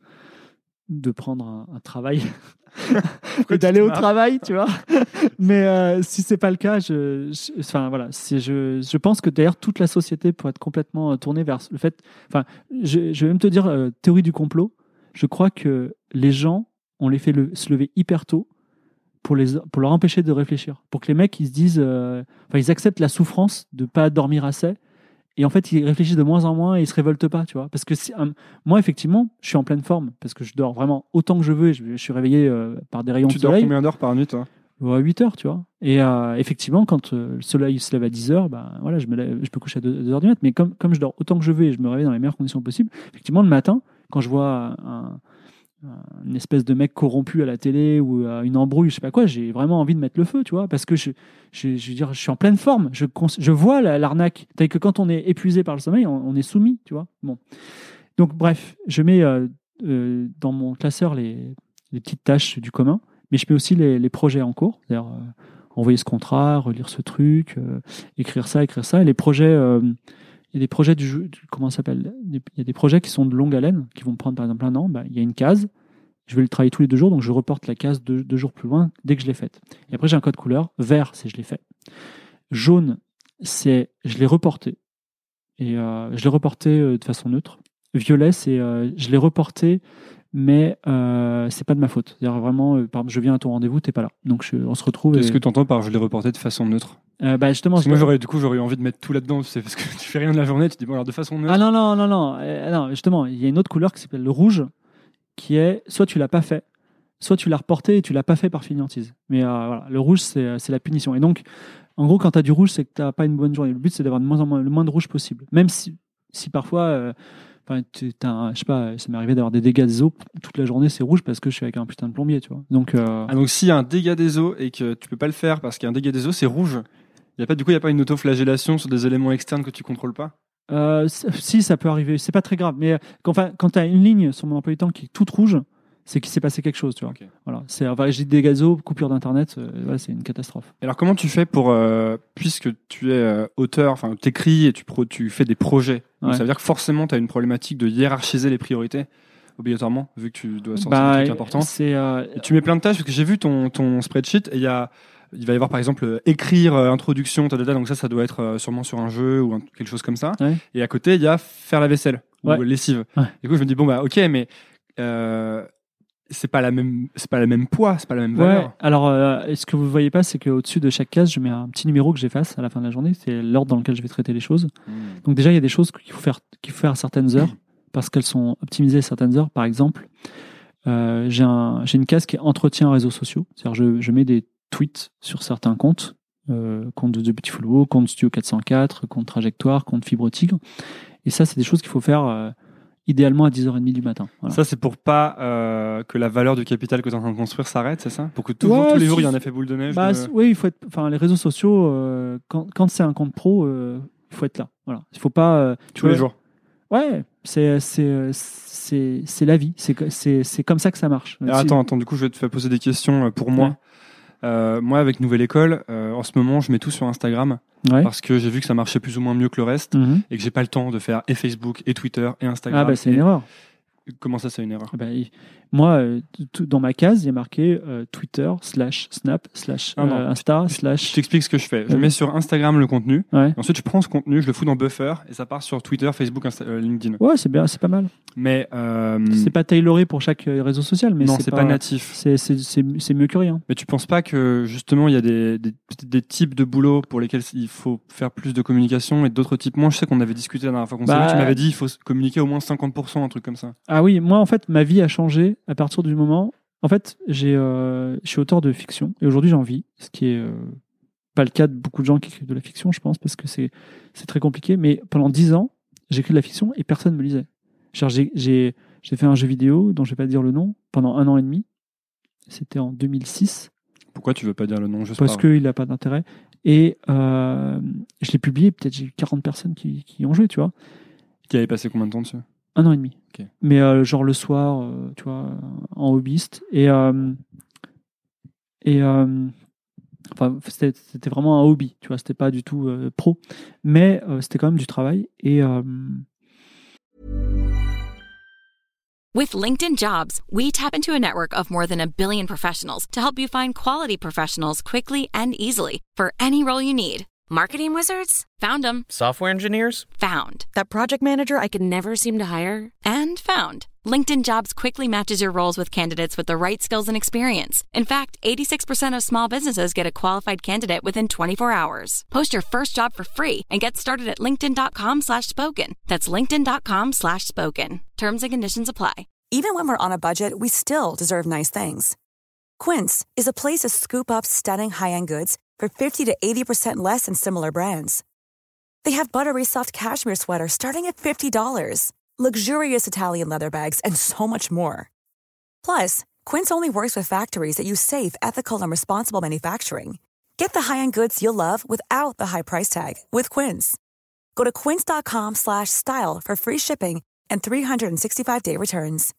de prendre un travail et d'aller au travail, tu vois. Mais si c'est pas le cas, je pense que d'ailleurs toute la société pourrait être complètement tournée vers le fait. Enfin, je vais même te dire théorie du complot. Je crois que les gens, on les fait se lever hyper tôt pour leur empêcher de réfléchir, pour que les mecs ils se disent, ils acceptent la souffrance de pas dormir assez. Et en fait, ils réfléchissent de moins en moins et ils se révoltent pas, tu vois. Parce que moi, effectivement, je suis en pleine forme parce que je dors vraiment autant que je veux et je suis réveillé par des rayons de soleil. Tu dors combien d'heures par nuit, toi? 8 heures, tu vois. Et effectivement, quand le soleil se lève à 10 heures, voilà, je peux coucher à 2 heures du mat. Mais comme je dors autant que je veux et je me réveille dans les meilleures conditions possibles, effectivement, le matin, quand je vois une espèce de mec corrompu à la télé ou une embrouille, je sais pas quoi, j'ai vraiment envie de mettre le feu, tu vois, parce que je veux dire, je suis en pleine forme, je vois l'arnaque. C'est que quand on est épuisé par le sommeil, on est soumis, tu vois. Bon, donc bref, je mets dans mon classeur les petites tâches du commun, mais je mets aussi les projets en cours, c'est-à-dire envoyer ce contrat, relire ce truc, écrire ça, et les projets. Il y a des projets comment ça s'appelle ? Il y a des projets qui sont de longue haleine, qui vont me prendre par exemple un an. Il y a une case, je vais le travailler tous les 2 jours, donc je reporte la case 2 jours plus loin dès que je l'ai faite. Et après, j'ai un code couleur. Vert, c'est je l'ai fait. Jaune, c'est je l'ai reporté. Et je l'ai reporté de façon neutre. Violet, c'est je l'ai reporté, mais c'est pas de ma faute. C'est-à-dire vraiment, par exemple, je viens à ton rendez-vous, t'es pas là. Donc on se retrouve. Qu'est-ce que tu entends par je l'ai reporté de façon neutre? Justement, moi j'aurais eu envie de mettre tout là-dedans, c'est parce que tu fais rien de la journée, tu te dis bon alors de façon neutre. Non, justement, il y a une autre couleur qui s'appelle le rouge, qui est soit tu l'as pas fait, soit tu l'as reporté et tu l'as pas fait par fainéantise. Mais voilà, le rouge c'est la punition. Et donc en gros quand tu as du rouge, c'est que tu n'as pas une bonne journée. Le but c'est d'avoir le moins de rouge possible. Même si parfois je sais pas, ça m'est arrivé d'avoir des dégâts des eaux toute la journée, c'est rouge parce que je suis avec un putain de plombier, tu vois. Donc s'il y a un dégât des eaux et que tu peux pas le faire parce qu'il y a un dégât des eaux, c'est rouge. Il y a pas une autoflagellation sur des éléments externes que tu contrôles pas? Si, ça peut arriver, c'est pas très grave. Mais quand tu as une ligne sur mon emploi du temps qui est toute rouge, c'est qu'il s'est passé quelque chose, tu vois. Okay. Voilà. J'ai des gazos, coupure d'internet, c'est une catastrophe. Alors comment tu fais pour, puisque tu es auteur, enfin t'écris et tu fais des projets, donc ça veut dire que forcément tu as une problématique de hiérarchiser les priorités, obligatoirement, vu que tu dois sortir des trucs importants. Et tu mets plein de tâches, parce que j'ai vu ton spreadsheet, et il va y avoir par exemple écrire, introduction, donc ça doit être sûrement sur un jeu ou quelque chose comme ça. Ouais. Et à côté, il y a faire la vaisselle ou lessive. Ouais. Du coup, je me dis, ok, mais c'est pas la même poids, c'est pas la même valeur. Ouais. Alors, ce que vous voyez pas, c'est qu'au-dessus de chaque case, je mets un petit numéro que j'efface à la fin de la journée. C'est l'ordre dans lequel je vais traiter les choses. Donc déjà, il y a des choses qu'il faut faire à certaines heures parce qu'elles sont optimisées à certaines heures. Par exemple, j'ai une case qui est entretien réseaux sociaux. C'est-à-dire, je mets des tweets sur certains comptes, compte de The Beautiful WoW, compte Studio 404, compte Trajectoire, compte Fibre Tigre. Et ça, c'est des choses qu'il faut faire idéalement à 10h30 du matin. Voilà. Ça, c'est pour pas que la valeur du capital que tu es en train de construire s'arrête, c'est ça? Pour que tous les jours, il y a un effet boule de neige. Oui, il faut être. Enfin, les réseaux sociaux, quand c'est un compte pro, il faut être là. Voilà. Il faut pas. Tous les jours. Ouais, c'est la vie. C'est comme ça que ça marche. Attends. Du coup, je vais te faire poser des questions pour moi. Ouais. Moi, avec Nouvelle École, en ce moment, je mets tout sur Instagram parce que j'ai vu que ça marchait plus ou moins mieux que le reste et que j'ai pas le temps de faire et Facebook et Twitter et Instagram. Ah bah c'est une erreur. Comment ça, c'est une erreur? Moi, dans ma case, il y a marqué Twitter /Snap /Insta /. Je t'explique ce que je fais. Je mets sur Instagram le contenu. Ouais. Ensuite, je prends ce contenu, je le fous dans Buffer et ça part sur Twitter, Facebook, LinkedIn. Ouais, c'est bien, c'est pas mal. Mais c'est pas tailoré pour chaque réseau social, mais non, c'est pas natif. C'est mieux que rien. Mais tu penses pas que justement il y a des types de boulot pour lesquels il faut faire plus de communication et d'autres types moins? Je sais qu'on avait discuté la dernière fois qu'on s'est vu, tu m'avais dit il faut communiquer au moins 50%, un truc comme ça. Ah oui, moi en fait ma vie a changé à partir du moment. En fait, je suis auteur de fiction et aujourd'hui j'en vis, ce qui est pas le cas de beaucoup de gens qui écrivent de la fiction, je pense, parce que c'est très compliqué. Mais pendant 10 ans, j'ai écrit de la fiction et personne me lisait. J'ai fait un jeu vidéo dont je vais pas dire le nom pendant 1 an et demi. C'était en 2006. Pourquoi tu veux pas dire le nom? Parce qu'il n'a pas d'intérêt. Et je l'ai publié, peut-être j'ai eu 40 personnes qui ont joué, tu vois. Qui avait passé combien de temps dessus? 1 an et demi. Okay. Mais genre le soir, tu vois, en hobbyiste. Enfin, c'était vraiment un hobby, tu vois, c'était pas du tout pro. Mais c'était quand même du travail. Et With LinkedIn Jobs, we tap into a network of more than 1 billion professionals to help you find quality professionals quickly and easily for any role you need. Marketing wizards? Found them. Software engineers? Found. That project manager I could never seem to hire? And found. LinkedIn Jobs quickly matches your roles with candidates with the right skills and experience. In fact, 86% of small businesses get a qualified candidate within 24 hours. Post your first job for free and get started at linkedin.com/spoken. That's linkedin.com/spoken. Terms and conditions apply. Even when we're on a budget, we still deserve nice things. Quince is a place to scoop up stunning high-end goods for 50 to 80% less than similar brands. They have buttery soft cashmere sweaters starting at $50, luxurious Italian leather bags, and so much more. Plus, Quince only works with factories that use safe, ethical, and responsible manufacturing. Get the high-end goods you'll love without the high price tag with Quince. Go to quince.com/style for free shipping and 365-day returns.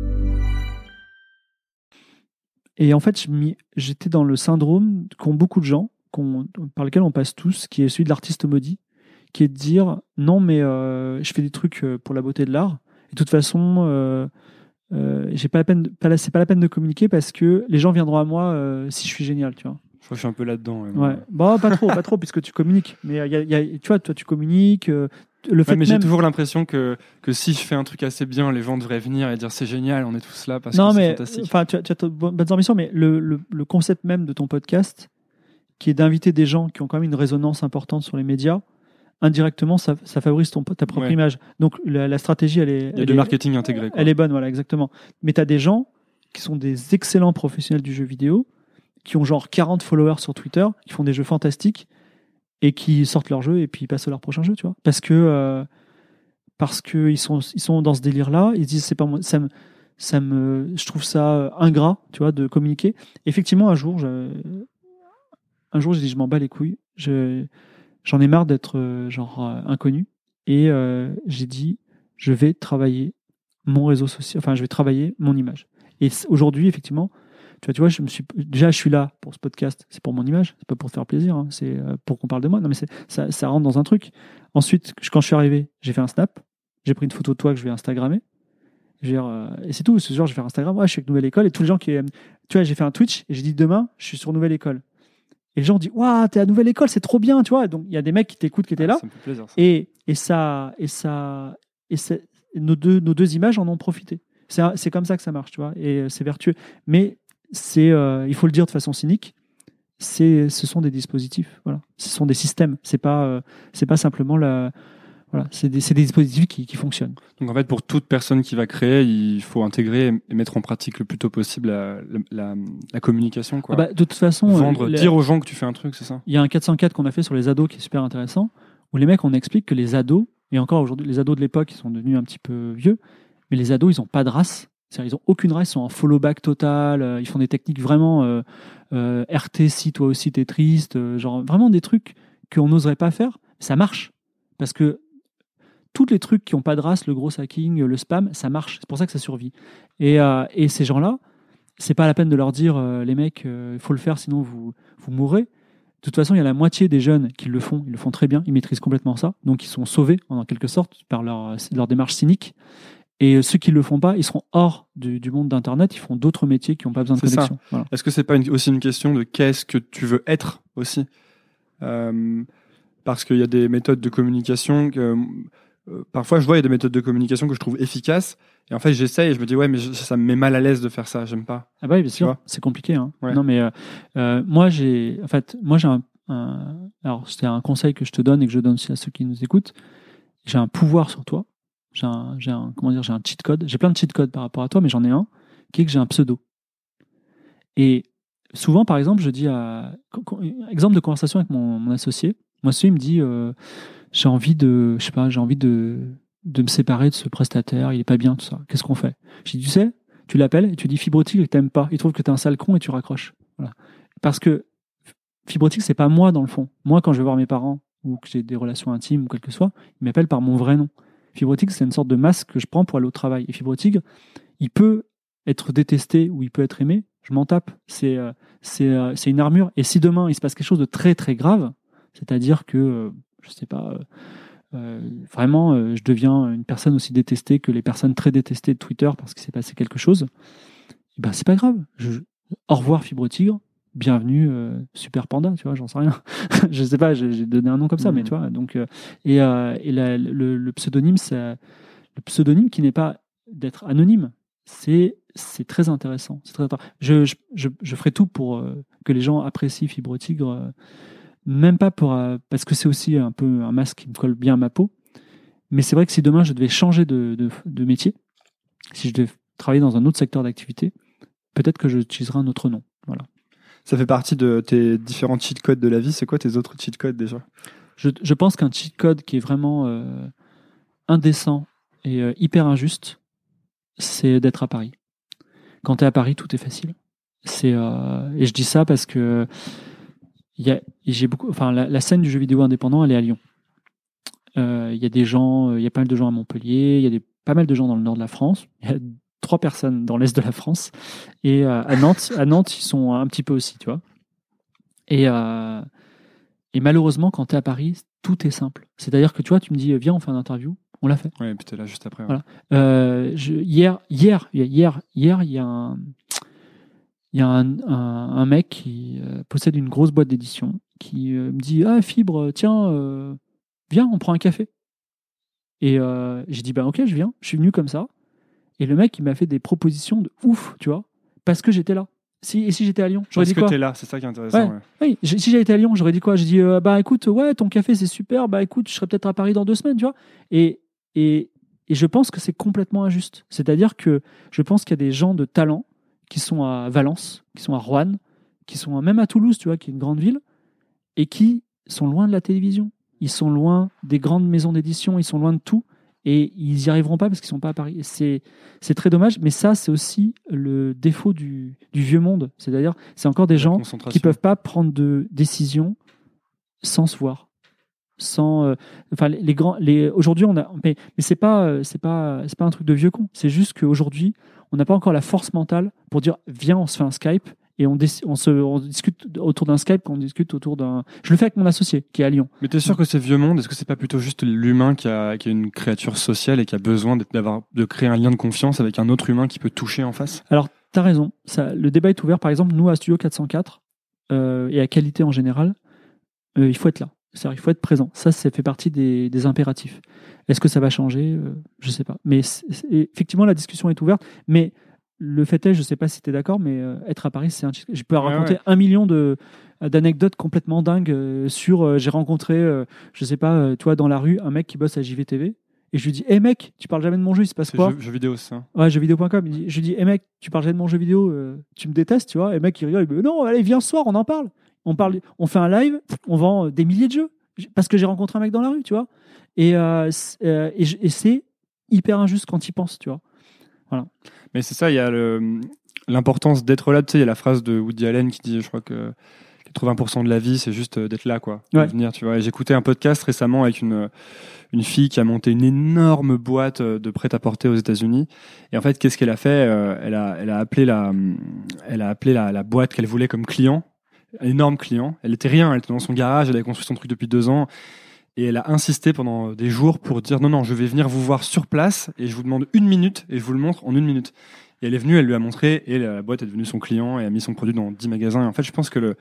Et en fait, j'étais dans le syndrome qu'ont beaucoup de gens, par lequel on passe tous, qui est celui de l'artiste maudit, qui est de dire non, mais je fais des trucs pour la beauté de l'art. Et de toute façon, c'est pas la peine de communiquer parce que les gens viendront à moi si je suis génial, tu vois. Je crois que je suis un peu là-dedans. Ouais. Bon, pas trop, puisque tu communiques. Mais tu vois, toi, tu communiques. Mais j'ai toujours l'impression que si je fais un truc assez bien, les gens devraient venir et dire c'est génial, on est tous là parce que c'est fantastique. Enfin, tu as de bonnes ambitions, mais le concept même de ton podcast, qui est d'inviter des gens qui ont quand même une résonance importante sur les médias, indirectement, ça favorise ta propre image. Donc la stratégie, il y a du marketing intégré. Elle est bonne, voilà, exactement. Mais tu as des gens qui sont des excellents professionnels du jeu vidéo, qui ont genre 40 followers sur Twitter, qui font des jeux fantastiques, et qui sortent leur jeu et puis ils passent à leur prochain jeu, tu vois. Parce que ils sont dans ce délire-là, ils se disent c'est pas moi, je trouve ça ingrat, tu vois, de communiquer. Effectivement, un jour j'ai dit je m'en bats les couilles, j'en ai marre d'être inconnu, et j'ai dit je vais travailler mon réseau social, enfin je vais travailler mon image. Et aujourd'hui, effectivement, tu vois, je suis là pour ce podcast, c'est pour mon image, c'est pas pour te faire plaisir, hein, c'est pour qu'on parle de moi. Non, mais ça rentre dans un truc. Ensuite, quand je suis arrivé, j'ai fait un snap, j'ai pris une photo de toi que je vais Instagrammer. Et c'est tout. Ce soir, je vais faire Instagram. Ouais, je suis avec Nouvelle École et tous les gens qui, tu vois, j'ai fait un Twitch et j'ai dit demain, je suis sur Nouvelle École. Et les gens disent, waouh, t'es à Nouvelle École, c'est trop bien, tu vois. Donc il y a des mecs qui t'écoutent, qui étaient là. Ça me fait plaisir. Ça. Nos deux images en ont profité. C'est comme ça que ça marche, tu vois. Et c'est vertueux. Mais il faut le dire de façon cynique. Ce sont des dispositifs, voilà. Ce sont des systèmes. C'est pas simplement voilà, c'est des dispositifs qui fonctionnent. Donc en fait, pour toute personne qui va créer, il faut intégrer et mettre en pratique le plus tôt possible la communication, quoi. De toute façon, dire aux gens que tu fais un truc, c'est ça. Il y a un 404 qu'on a fait sur les ados qui est super intéressant, où les mecs, on explique que les ados, et encore aujourd'hui, les ados de l'époque, ils sont devenus un petit peu vieux, mais les ados, ils n'ont pas de race. C'est-à-dire, ils n'ont aucune race, ils sont en follow back total, ils font des techniques vraiment RT, si toi aussi t'es triste, genre vraiment des trucs qu'on n'oserait pas faire. Ça marche, parce que tous les trucs qui n'ont pas de race, le gros hacking, le spam, ça marche. C'est pour ça que ça survit. Et ces gens-là, c'est pas la peine de leur dire, les mecs, il faut le faire, sinon vous mourrez. De toute façon, il y a la moitié des jeunes qui le font. Ils le font très bien. Ils maîtrisent complètement ça. Donc, ils sont sauvés, en quelque sorte, par leur démarche cynique. Et ceux qui ne le font pas, ils seront hors du monde d'Internet. Ils font d'autres métiers qui n'ont pas besoin de connexion. Voilà. Est-ce que c'est pas aussi une question de qu'est-ce que tu veux être aussi parce qu'il y a des méthodes de communication que... parfois, je vois, il y a des méthodes de communication que je trouve efficaces. Et en fait, j'essaye et je me dis, ouais, mais ça me met mal à l'aise de faire ça. J'aime pas. Ah bah oui, bien sûr. C'est compliqué. Hein. Ouais. Non, mais moi, j'ai alors, c'est un conseil que je te donne et que je donne aussi à ceux qui nous écoutent. J'ai un pouvoir sur toi. J'ai un cheat code. J'ai plein de cheat codes par rapport à toi, mais j'en ai un qui est que j'ai un pseudo. Et souvent, par exemple, je dis exemple de conversation avec mon associé. Mon associé, il me dit, j'ai envie de me séparer de ce prestataire, il est pas bien, tout ça. Qu'est-ce qu'on fait? Je dis, tu sais, tu l'appelles et tu dis Fibre Tigre et que t'aimes pas. Il trouve que t'es un sale con et tu raccroches. Voilà. Parce que Fibre Tigre, c'est pas moi dans le fond. Moi, quand je vais voir mes parents ou que j'ai des relations intimes ou quel que soit, ils m'appellent par mon vrai nom. Fibre Tigre, c'est une sorte de masque que je prends pour aller au travail. Et Fibre Tigre, il peut être détesté ou il peut être aimé. Je m'en tape. C'est une armure. Et si demain, il se passe quelque chose de très, très grave, c'est-à-dire que, je sais pas, vraiment, je deviens une personne aussi détestée que les personnes très détestées de Twitter parce qu'il s'est passé quelque chose, et ben, c'est pas grave. Au revoir Fibre Tigre, bienvenue Super Panda, tu vois, j'en sais rien. Je sais pas, j'ai donné un nom comme ça, mais tu vois. Donc, le pseudonyme, c'est le pseudonyme qui n'est pas d'être anonyme. C'est très intéressant. C'est très intéressant. Je ferai tout pour que les gens apprécient Fibre Tigre. Même pas parce que c'est aussi un peu un masque qui me colle bien à ma peau. Mais c'est vrai que si demain je devais changer de métier, si je devais travailler dans un autre secteur d'activité, peut-être que j'utiliserais un autre nom. Voilà. Ça fait partie de tes différents cheat codes de la vie. C'est quoi tes autres cheat codes déjà? Je pense qu'un cheat code qui est vraiment indécent et hyper injuste, c'est d'être à Paris. Quand tu es à Paris, tout est facile. Et je dis ça parce que la scène du jeu vidéo indépendant, elle est à Lyon. Il y a pas mal de gens à Montpellier, il y a pas mal de gens dans le nord de la France. Il y a 3 personnes dans l'est de la France. Et à Nantes, ils sont un petit peu aussi, tu vois. Et malheureusement, quand tu es à Paris, tout est simple. C'est-à-dire que tu vois, tu me dis, viens, on fait une interview. On l'a fait. Ouais, et puis t'es là juste après. Ouais. Voilà. Hier, il y a un mec qui possède une grosse boîte d'édition qui me dit, ah, Fibre, tiens, viens, on prend un café. Et j'ai dit, ok, je viens. Je suis venu comme ça. Et le mec, il m'a fait des propositions de ouf, tu vois, parce que j'étais là. Si j'étais à Lyon, j'aurais dit quoi? Parce que t'es là, c'est ça qui est intéressant. Ouais. Oui, si j'avais été à Lyon, j'aurais dit quoi? J'ai dit, écoute, ouais, ton café, c'est super. Écoute, je serai peut-être à Paris dans 2 semaines, tu vois. Et je pense que c'est complètement injuste. C'est-à-dire que je pense qu'il y a des gens de talent qui sont à Valence, qui sont à Roanne, qui sont même à Toulouse, tu vois, qui est une grande ville, et qui sont loin de la télévision. Ils sont loin des grandes maisons d'édition, ils sont loin de tout. Et ils n'y arriveront pas parce qu'ils ne sont pas à Paris. Et c'est très dommage, mais ça, c'est aussi le défaut du vieux monde. C'est-à-dire, c'est encore des gens qui ne peuvent pas prendre de décisions sans se voir. sans aujourd'hui mais c'est pas un truc de vieux con. C'est juste qu'aujourd'hui on n'a pas encore la force mentale pour dire viens, on se fait un Skype et on discute autour d'un Skype quand on discute autour d'un. Je le fais avec mon associé qui est à Lyon. Mais t'es sûr que c'est vieux monde? Est-ce que c'est pas plutôt juste l'humain qui est une créature sociale et qui a besoin de créer un lien de confiance avec un autre humain qui peut toucher en face? Alors t'as raison. Le débat est ouvert. Par exemple, nous à Studio 404 et à Qualité en général, il faut être là. C'est-à-dire, il faut être présent. Ça fait partie des impératifs. Est-ce que ça va changer? Je ne sais pas. Mais effectivement, la discussion est ouverte. Mais le fait est, je ne sais pas si tu es d'accord, mais être à Paris, c'est un... Je peux raconter 1 million d'anecdotes complètement dingues sur... j'ai rencontré, je ne sais pas, toi, dans la rue, un mec qui bosse à JVTV. Et je lui dis, hey mec, tu parles jamais de mon jeu, il se passe quoi? Jeux vidéo, ça. Ouais, jeuxvideo.com. Je lui dis, hey mec, tu parles jamais de mon jeu vidéo, tu me détestes, tu vois? Et le mec, il rigole, il me dit, non, allez, viens ce soir, on en parle. On fait un live, on vend des milliers de jeux parce que j'ai rencontré un mec dans la rue, tu vois. Et c'est hyper injuste quand il pense, tu vois. Voilà. Mais c'est ça, il y a l'importance d'être là. Tu sais, il y a la phrase de Woody Allen qui dit, je crois que 80% de la vie, c'est juste d'être là, quoi. Ouais. Venir, tu vois. Et j'écoutais un podcast récemment avec une fille qui a monté une énorme boîte de prêt-à-porter aux États-Unis. Et en fait, qu'est-ce qu'elle a fait? Elle a appelé la boîte qu'elle voulait comme client. Un énorme client. Elle était rien, elle était dans son garage, elle avait construit son truc depuis 2 ans et elle a insisté pendant des jours pour dire non, je vais venir vous voir sur place et je vous demande 1 minute et je vous le montre en 1 minute. Et elle est venue, elle lui a montré et la boîte est devenue son client et a mis son produit dans 10 magasins. Et en fait, je pense que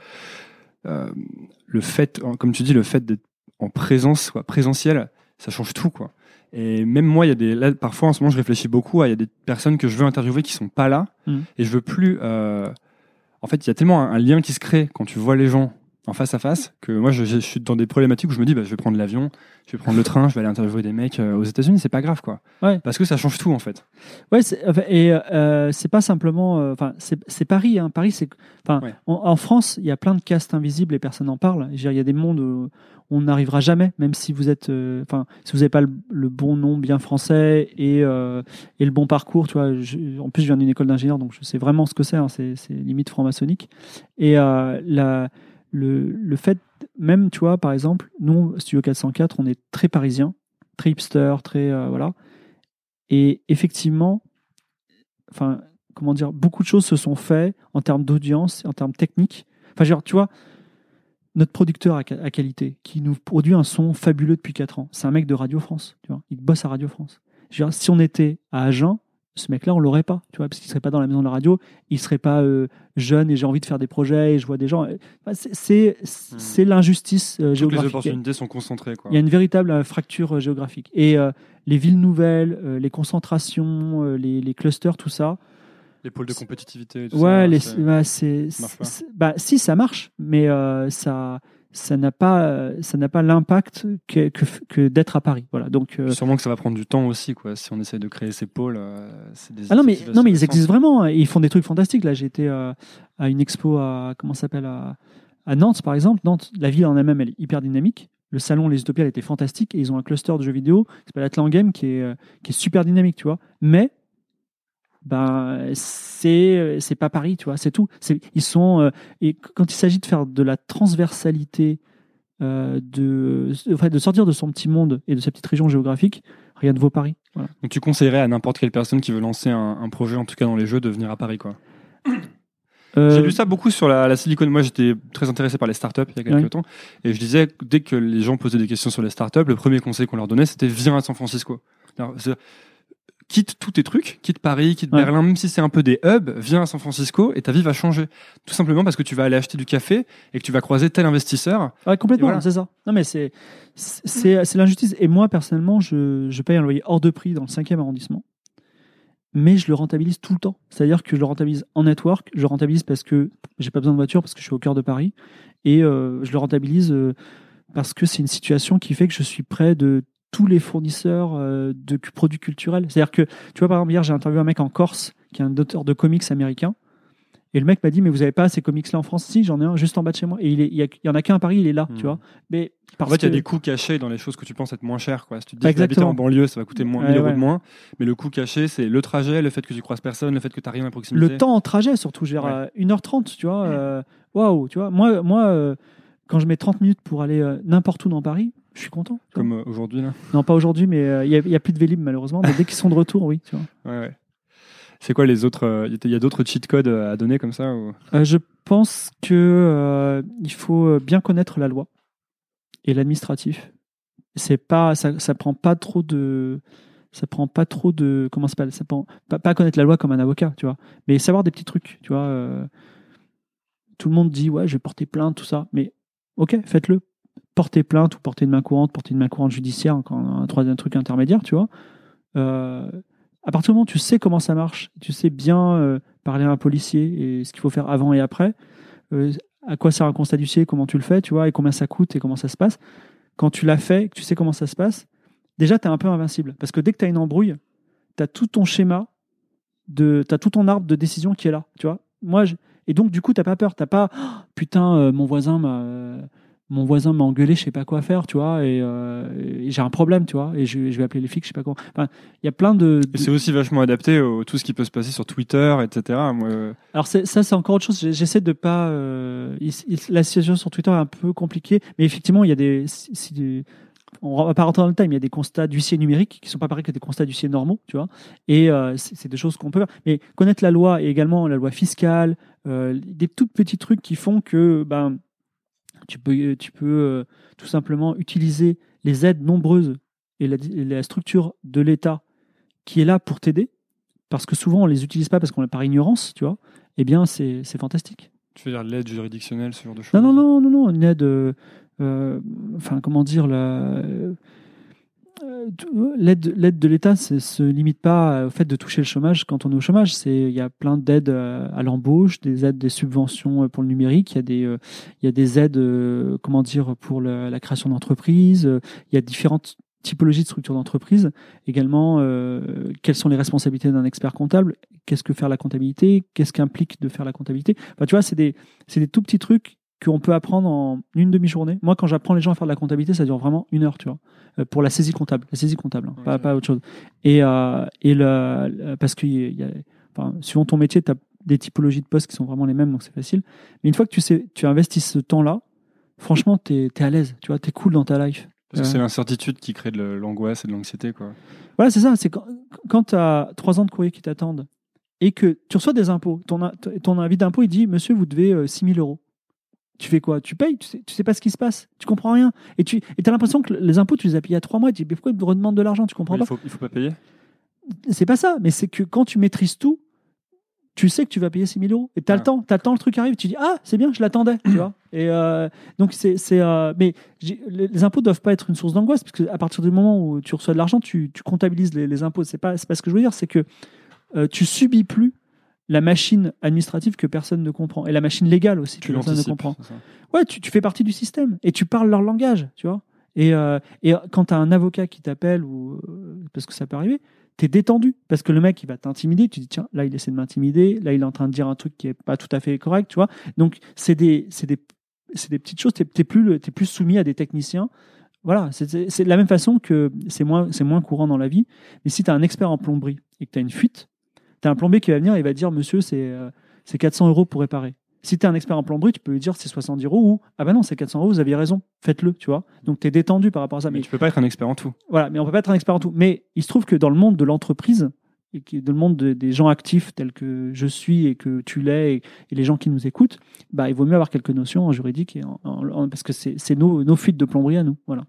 le fait, comme tu dis, le fait d'être en présence, quoi, présentiel, ça change tout, quoi. Et même moi, là, parfois en ce moment, je réfléchis beaucoup il y a des personnes que je veux interviewer qui sont pas là et je veux plus. En fait, il y a tellement un lien qui se crée quand tu vois les gens en face à face que moi, je suis dans des problématiques où je me dis, je vais prendre l'avion, je vais prendre le train, je vais aller interviewer des mecs aux États-Unis, c'est pas grave, quoi. Ouais. Parce que ça change tout, en fait. Ouais, c'est pas simplement. C'est Paris. Hein. Paris, c'est. Ouais. En France, il y a plein de castes invisibles et personne n'en parle. Il y a des mondes où on n'arrivera jamais, même si vous êtes. Si vous n'avez pas le bon nom bien français et le bon parcours, tu vois. En plus, je viens d'une école d'ingénieur, donc je sais vraiment ce que c'est. Hein, c'est limite franc-maçonnique. Et le fait, même, tu vois, par exemple, nous, Studio 404, on est très parisien, très hipster, très. Voilà. Et effectivement, comment dire, beaucoup de choses se sont faites en termes d'audience, en termes techniques. Genre, tu vois, notre producteur à Qualité, qui nous produit un son fabuleux depuis 4 ans, c'est un mec de Radio France, tu vois, il bosse à Radio France. Genre, si on était à Agen, ce mec-là, on l'aurait pas, tu vois, parce qu'il serait pas dans la maison de la radio, il serait pas jeune et j'ai envie de faire des projets et je vois des gens. C'est l'injustice géographique. Toutes les opportunités sont concentrées, quoi. Il y a une véritable fracture géographique. Et les villes nouvelles, les concentrations, les clusters, tout ça. Les pôles de compétitivité. Et tout ouais, ça, si, ça marche, mais ça n'a pas l'impact que d'être à Paris. Voilà. Donc sûrement que ça va prendre du temps aussi, quoi. Si on essaie de créer ces pôles, c'est des. Non mais ils existent vraiment. Ils font des trucs fantastiques. Là, j'ai été à une expo à Nantes, par exemple. Nantes, la ville en elle-même, elle est hyper dynamique. Le salon Les Utopiales était fantastique et ils ont un cluster de jeux vidéo qui s'appelle Atlan Game qui est super dynamique, tu vois. Mais c'est pas Paris, tu vois, c'est tout. Ils sont et quand il s'agit de faire de la transversalité, de sortir de son petit monde et de sa petite région géographique, rien ne vaut Paris. Voilà. Donc tu conseillerais à n'importe quelle personne qui veut lancer un projet, en tout cas dans les jeux, de venir à Paris, quoi. J'ai lu ça beaucoup sur la Silicon. Moi, j'étais très intéressé par les startups il y a quelques temps, et je disais dès que les gens posaient des questions sur les startups, le premier conseil qu'on leur donnait, c'était viens à San Francisco. Alors, quitte tous tes trucs, quitte Paris, quitte Berlin, même si c'est un peu des hubs, viens à San Francisco et ta vie va changer. Tout simplement parce que tu vas aller acheter du café et que tu vas croiser tel investisseur. Ouais, complètement, voilà. C'est ça. Non, mais c'est l'injustice. Et moi, personnellement, je paye un loyer hors de prix dans le 5e arrondissement, mais je le rentabilise tout le temps. C'est-à-dire que je le rentabilise en network, je le rentabilise parce que j'ai pas besoin de voiture, parce que je suis au cœur de Paris, et je le rentabilise parce que c'est une situation qui fait que je suis près de tous les fournisseurs de produits culturels. C'est-à-dire que, tu vois, par exemple, hier, j'ai interviewé un mec en Corse qui est un auteur de comics américain. Et le mec m'a dit, mais vous n'avez pas ces comics-là en France? Si, j'en ai un juste en bas de chez moi. Et il y en a qu'un à Paris, il est là, tu vois. Mais en fait, il y a des coûts cachés dans les choses que tu penses être moins chères, quoi. Si tu te dis que habiter en banlieue, ça va coûter 1 000 euros de moins. Mais le coût caché, c'est le trajet, le fait que tu croises personne, le fait que tu n'as rien à proximité. Le temps en trajet, surtout. Je veux dire, 1h30, tu vois. Waouh, tu vois. Moi quand je mets 30 minutes pour aller n'importe où dans Paris, je suis content. Comme aujourd'hui, là. Non, pas aujourd'hui, mais il y a plus de Vélib, malheureusement. Mais dès qu'ils sont de retour, oui. Tu vois. Ouais. C'est quoi les autres il y a d'autres cheat codes à donner comme ça ou... Je pense que il faut bien connaître la loi et l'administratif. C'est pas, ça prend pas trop de comment ça s'appelle, pas connaître la loi comme un avocat, tu vois, mais savoir des petits trucs, tu vois. Tout le monde dit ouais, je vais porter plainte, tout ça, mais ok, faites-le. Porter plainte ou porter une main courante judiciaire, quand un troisième truc intermédiaire, tu vois. À partir du moment où tu sais comment ça marche, tu sais bien parler à un policier et ce qu'il faut faire avant et après, à quoi sert un constat d'huissier, comment tu le fais, tu vois, et combien ça coûte et comment ça se passe. Quand tu l'as fait, que tu sais comment ça se passe, déjà, tu es un peu invincible. Parce que dès que tu as une embrouille, tu as tout ton schéma, tu as tout ton arbre de décision qui est là, tu vois. Et donc, du coup, tu n'as pas peur. Tu n'as pas « Putain, mon voisin m'a engueulé, je sais pas quoi faire, tu vois, et j'ai un problème, tu vois, et je vais appeler les flics, je sais pas comment. » Enfin, il y a plein de... Et c'est aussi vachement adapté à tout ce qui peut se passer sur Twitter, etc. Moi, Alors ça, c'est encore autre chose. J'essaie de pas... la situation sur Twitter est un peu compliquée, mais effectivement, il y a des... On va pas rentrer dans le détail, mais il y a des constats d'huissier numériques qui sont pas pareils que des constats d'huissier normaux, tu vois. Et c'est des choses qu'on peut faire. Mais connaître la loi et également la loi fiscale, des tout petits trucs qui font que tu peux tout simplement utiliser les aides nombreuses et la structure de l'État qui est là pour t'aider, parce que souvent on les utilise pas parce qu'on est par ignorance, tu vois. Eh bien, c'est fantastique. Tu veux dire l'aide juridictionnelle, ce genre de choses? Non, une aide. Comment dire, l'aide de l'État se limite pas au fait de toucher le chômage quand on est au chômage. Il y a plein d'aides à l'embauche, des subventions pour le numérique, il y a des aides pour la création d'entreprises, il y a différentes typologies de structures d'entreprise. Également, quelles sont les responsabilités d'un expert comptable? Qu'est-ce que faire la comptabilité? Qu'est-ce qu'implique de faire la comptabilité? Enfin, tu vois, c'est des tout petits trucs qu'on peut apprendre en une demi-journée. Moi, quand j'apprends les gens à faire de la comptabilité, ça dure vraiment 1 heure, tu vois, pour la saisie comptable, okay. pas autre chose. Parce que suivant ton métier, tu as des typologies de postes qui sont vraiment les mêmes, donc c'est facile. Mais une fois que tu investis ce temps-là, franchement, tu es à l'aise, tu vois, tu es cool dans ta life. Parce que c'est l'incertitude qui crée de l'angoisse et de l'anxiété, quoi. Voilà, c'est ça. C'est quand tu as 3 ans de courrier qui t'attendent et que tu reçois des impôts, ton avis d'impôt, il dit « Monsieur, vous devez 6 000 euros ». Tu fais quoi? Tu payes, tu sais pas ce qui se passe, tu comprends rien. Et tu as l'impression que les impôts, tu les as payés il y a 3 mois, et tu dis, mais pourquoi ils me redemandent de l'argent? Tu comprends pas? Il faut pas payer? C'est pas ça, mais c'est que quand tu maîtrises tout, tu sais que tu vas payer 6 000 euros. Et tu as le temps, le truc arrive, tu dis, ah, c'est bien, je l'attendais, tu vois. Et donc, mais les impôts doivent pas être une source d'angoisse, parce qu'à partir du moment où tu reçois de l'argent, tu comptabilises les impôts. C'est pas ce que je veux dire, c'est que tu subis plus la machine administrative que personne ne comprend. Et la machine légale aussi que personne ne comprend. Ouais, tu fais partie du système et tu parles leur langage, tu vois. Et quand tu as un avocat qui t'appelle, parce que ça peut arriver, tu es détendu. Parce que le mec, il va t'intimider. Tu dis, tiens, là, il essaie de m'intimider. Là, il est en train de dire un truc qui n'est pas tout à fait correct, tu vois. Donc, c'est des petites choses. Tu n'es plus soumis à des techniciens. Voilà, c'est de la même façon que c'est moins courant dans la vie. Mais si tu as un expert en plomberie et que tu as une fuite, tu as un plombier qui va venir et il va te dire, monsieur, c'est 400 euros pour réparer. Si tu es un expert en plomberie, tu peux lui dire c'est 70 euros ou ah ben non, c'est 400 euros, vous aviez raison, faites-le, tu vois. Donc tu es détendu par rapport à ça. Mais tu peux pas être un expert en tout. Voilà, mais on peut pas être un expert en tout. Mais il se trouve que dans le monde de l'entreprise, et dans le monde des gens actifs tels que je suis et que tu l'es et les gens qui nous écoutent, il vaut mieux avoir quelques notions en juridique parce que c'est nos fuites de plomberie à nous. Voilà.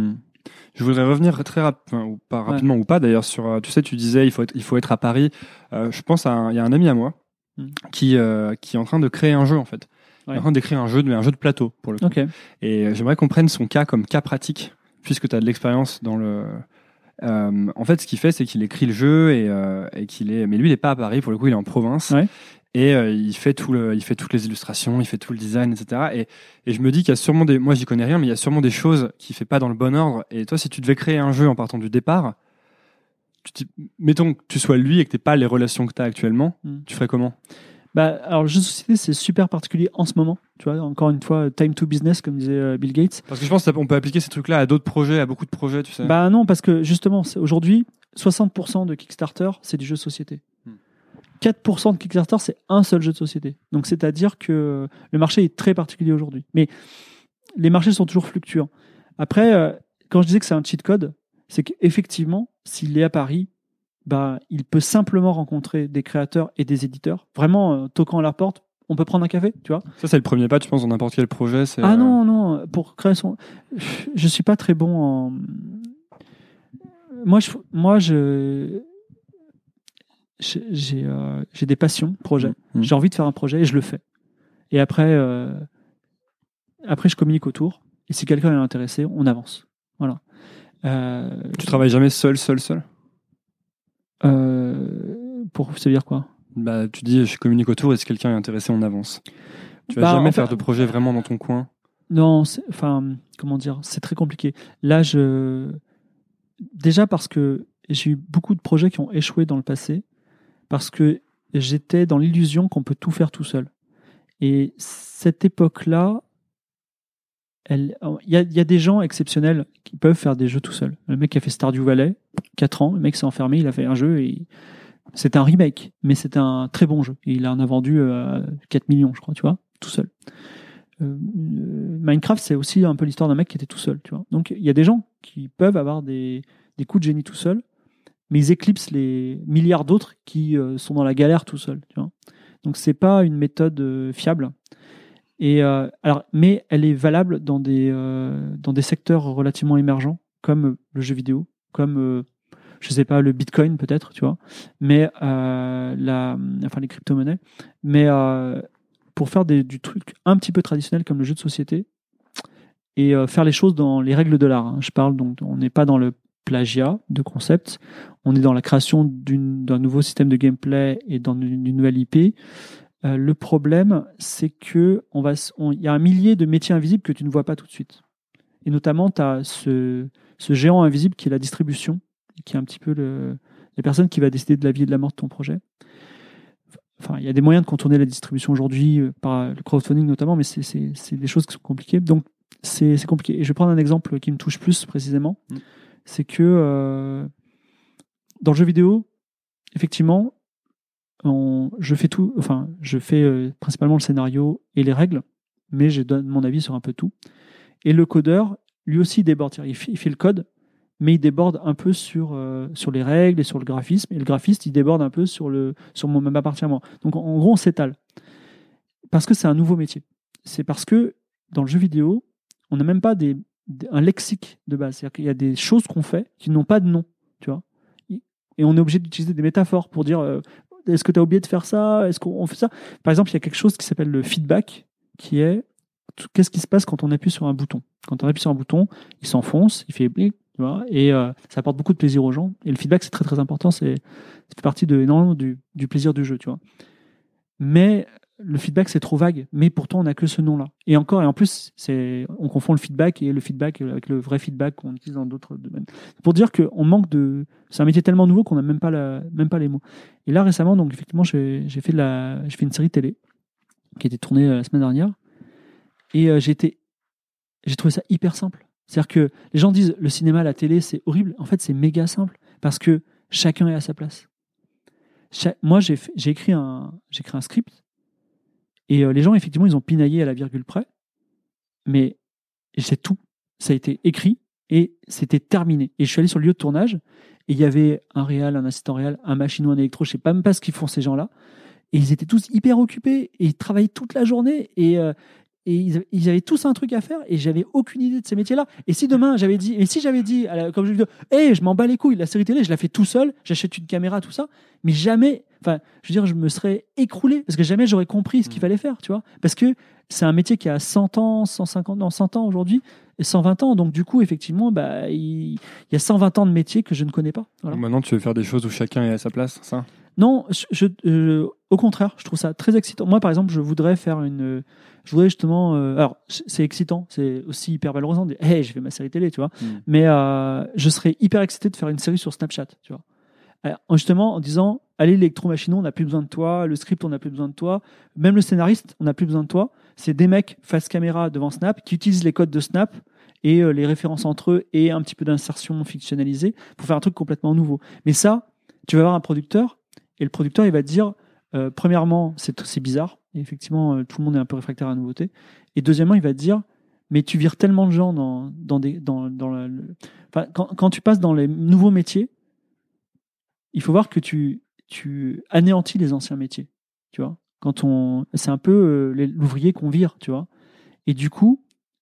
Je voudrais revenir très rapidement ou pas d'ailleurs sur, tu disais il faut être à Paris. Je pense il y a un ami à moi qui est en train de créer un jeu en fait. Il est en train d'écrire un jeu de plateau pour le coup. Okay. Et j'aimerais qu'on prenne son cas comme cas pratique puisque tu as de l'expérience dans le... en fait, ce qu'il fait, c'est qu'il écrit le jeu et qu'il est... Mais lui, il n'est pas à Paris, pour le coup, il est en province. Ouais. Et il fait toutes les illustrations, il fait tout le design, etc. Et je me dis qu'il y a sûrement moi j'y connais rien, mais il y a sûrement des choses qu'il fait pas dans le bon ordre. Et toi, si tu devais créer un jeu en partant du départ, mettons que tu sois lui et que t'aies pas les relations que tu as actuellement, tu ferais comment? Alors le jeu de société, c'est super particulier en ce moment. Tu vois, encore une fois, time to business, comme disait Bill Gates. Parce que je pense qu'on peut appliquer ces trucs-là à d'autres projets, à beaucoup de projets, tu sais. Non, parce que justement, aujourd'hui, 60% de Kickstarter, c'est du jeu de société. 4% de Kickstarter, c'est un seul jeu de société. Donc, c'est-à-dire que le marché est très particulier aujourd'hui. Mais les marchés sont toujours fluctuants. Après, quand je disais que c'est un cheat code, c'est qu'effectivement, s'il est à Paris, il peut simplement rencontrer des créateurs et des éditeurs. Vraiment, toquant à leur porte, on peut prendre un café, tu vois. Ça, c'est le premier pas, tu penses, dans n'importe quel projet. Non, pour créer son... Je suis pas très bon en... Moi, j'ai des passions, projets. J'ai envie de faire un projet et je le fais. Et après, je communique autour. Et si quelqu'un est intéressé, on avance. Voilà. Tu travailles jamais seul? Ça veut dire quoi? Tu dis je communique autour et si quelqu'un est intéressé, on avance. Tu vas jamais faire de projet vraiment dans ton coin? Non, comment dire? C'est très compliqué. Là, déjà parce que j'ai eu beaucoup de projets qui ont échoué dans le passé, parce que j'étais dans l'illusion qu'on peut tout faire tout seul. Et cette époque-là, il y a des gens exceptionnels qui peuvent faire des jeux tout seuls. Le mec qui a fait Stardew Valley, 4 ans, le mec s'est enfermé, il a fait un jeu et c'est un remake, mais c'est un très bon jeu. Et il en a vendu 4 millions, je crois, tu vois, tout seul. Minecraft, c'est aussi un peu l'histoire d'un mec qui était tout seul, tu vois. Donc il y a des gens qui peuvent avoir des coups de génie tout seuls, mais ils éclipsent les milliards d'autres qui sont dans la galère tout seuls, tu vois. Donc c'est pas une méthode fiable. Et mais elle est valable dans des secteurs relativement émergents, comme le jeu vidéo, comme je sais pas, le Bitcoin peut-être, tu vois, mais les crypto-monnaies. Mais pour faire du truc un petit peu traditionnel comme le jeu de société et faire les choses dans les règles de l'art. Je parle donc, on n'est pas dans le plagiat de concept, on est dans la création d'un nouveau système de gameplay et d'une nouvelle IP. Le problème, c'est que il y a un millier de métiers invisibles que tu ne vois pas tout de suite. Et notamment, tu as ce géant invisible qui est la distribution, qui est un petit peu la personne qui va décider de la vie et de la mort de ton projet. Enfin, il y a des moyens de contourner la distribution aujourd'hui, par le crowdfunding notamment, mais c'est des choses qui sont compliquées. Donc, c'est compliqué. Et je vais prendre un exemple qui me touche plus précisément. C'est que dans le jeu vidéo, effectivement, je fais principalement le scénario et les règles, mais je donne mon avis sur un peu tout. Et le codeur, lui aussi, déborde. Il fait le code, mais il déborde un peu sur les règles et sur le graphisme. Et le graphiste, il déborde un peu sur ma partie à moi. Donc, en gros, on s'étale. Parce que c'est un nouveau métier. C'est parce que dans le jeu vidéo, on n'a même pas un lexique de base. C'est-à-dire qu'il y a des choses qu'on fait qui n'ont pas de nom, tu vois. Et on est obligé d'utiliser des métaphores pour dire est-ce que tu as oublié de faire ça? Est-ce qu'on fait ça? Par exemple, il y a quelque chose qui s'appelle le feedback, qui est qu'est-ce qui se passe quand on appuie sur un bouton. Quand on appuie sur un bouton, il s'enfonce, il fait blic, tu vois, et ça apporte beaucoup de plaisir aux gens. Et le feedback, c'est très très important, ça fait partie énormément du plaisir du jeu, tu vois. Mais le feedback, c'est trop vague, mais pourtant on n'a que ce nom-là. Et en plus, on confond le feedback avec le vrai feedback qu'on utilise dans d'autres domaines. Pour dire qu'on manque c'est un métier tellement nouveau qu'on n'a même pas les mots. Et là, récemment, donc effectivement, j'ai fait une série télé qui a été tournée la semaine dernière. Et j'ai trouvé ça hyper simple. C'est-à-dire que les gens disent le cinéma, la télé, c'est horrible. En fait, c'est méga simple parce que chacun est à sa place. Moi, j'ai écrit un script. Et les gens, effectivement, ils ont pinaillé à la virgule près, mais c'est tout. Ça a été écrit et c'était terminé. Et je suis allé sur le lieu de tournage et il y avait un réal, un assistant réal, un machino, un électro, je sais même pas ce qu'ils font ces gens-là. Et ils étaient tous hyper occupés et ils travaillaient toute la journée et ils avaient tous un truc à faire et j'avais aucune idée de ces métiers-là. Et si demain j'avais dit, comme jeu vidéo, je m'en bats les couilles, la série télé, je la fais tout seul, j'achète une caméra, tout ça, mais jamais, je me serais écroulé parce que jamais j'aurais compris ce qu'il fallait faire, tu vois. Parce que c'est un métier qui a 100 ans, 100 ans aujourd'hui et 120 ans. Donc du coup, effectivement, il y a 120 ans de métier que je ne connais pas. Voilà. Maintenant, tu veux faire des choses où chacun est à sa place, ça ? Non, au contraire, je trouve ça très excitant. Moi, par exemple, je voudrais justement... alors, c'est excitant, c'est aussi hyper valorisant de dire « Hey, je fais ma série télé », tu vois. Mais je serais hyper excité de faire une série sur Snapchat, tu vois. Alors, justement, en disant « Allez, l'électromachino, on n'a plus besoin de toi. Le script, on n'a plus besoin de toi. Même le scénariste, on n'a plus besoin de toi. » C'est des mecs face caméra devant Snap qui utilisent les codes de Snap et les références entre eux et un petit peu d'insertion fictionnalisée pour faire un truc complètement nouveau. Mais ça, tu vas avoir un producteur et le producteur, il va te dire premièrement, c'est bizarre. Et effectivement, tout le monde est un peu réfractaire à la nouveauté. Et deuxièmement, il va te dire mais tu vires tellement de gens quand tu passes dans les nouveaux métiers, il faut voir que tu anéantis les anciens métiers, tu vois. C'est un peu l'ouvrier qu'on vire, tu vois. Et du coup,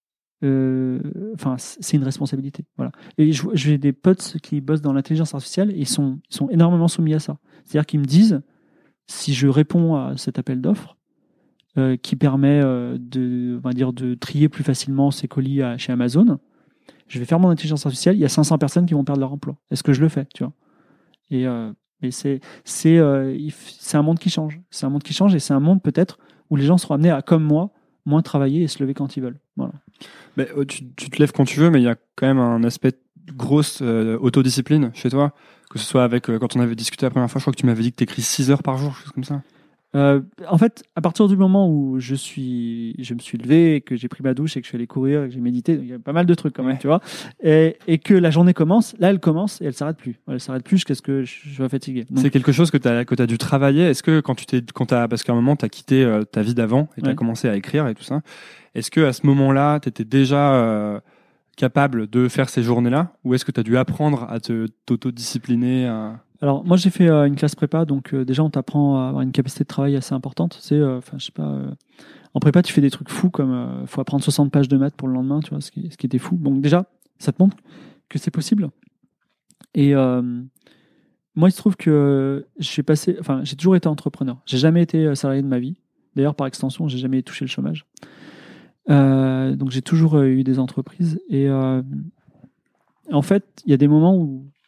c'est une responsabilité. Voilà. Et j'ai des potes qui bossent dans l'intelligence artificielle et ils sont énormément soumis à ça. C'est-à-dire qu'ils me disent, si je réponds à cet appel d'offres, qui permet de trier plus facilement ces colis chez Amazon, je vais faire mon intelligence artificielle, il y a 500 personnes qui vont perdre leur emploi. Est-ce que je le fais, tu vois? Et c'est un monde qui change. C'est un monde qui change et c'est un monde peut-être où les gens seront amenés à, comme moi, moins travailler et se lever quand ils veulent. Voilà. Mais, tu te lèves quand tu veux, mais il y a quand même un aspect grosse autodiscipline chez toi, que ce soit avec quand on avait discuté la première fois, je crois que tu m'avais dit que tu écris 6 heures par jour, quelque chose comme ça. En fait, à partir du moment où je me suis levé, que j'ai pris ma douche et que je suis allé courir, et que j'ai médité, il y a pas mal de trucs quand même, tu vois, et que la journée commence, là elle commence et elle s'arrête plus. Elle s'arrête plus jusqu'à ce que je sois fatigué. Donc, c'est quelque chose que t'as dû travailler. Est-ce que parce qu'à un moment t'as quitté ta vie d'avant et t'as commencé à écrire et tout ça, est-ce que à ce moment-là t'étais déjà capable de faire ces journées-là, ou est-ce que t'as dû apprendre à t'autodiscipliner Alors, moi, j'ai fait une classe prépa, donc déjà, on t'apprend à avoir une capacité de travail assez importante. En prépa, tu fais des trucs fous, comme faut apprendre 60 pages de maths pour le lendemain, tu vois, ce qui était fou. Donc déjà, ça te montre que c'est possible. Et moi, il se trouve que j'ai toujours été entrepreneur. J'ai jamais été salarié de ma vie. D'ailleurs, par extension, j'ai jamais touché le chômage. Donc, j'ai toujours eu des entreprises. Et en fait, il y a des moments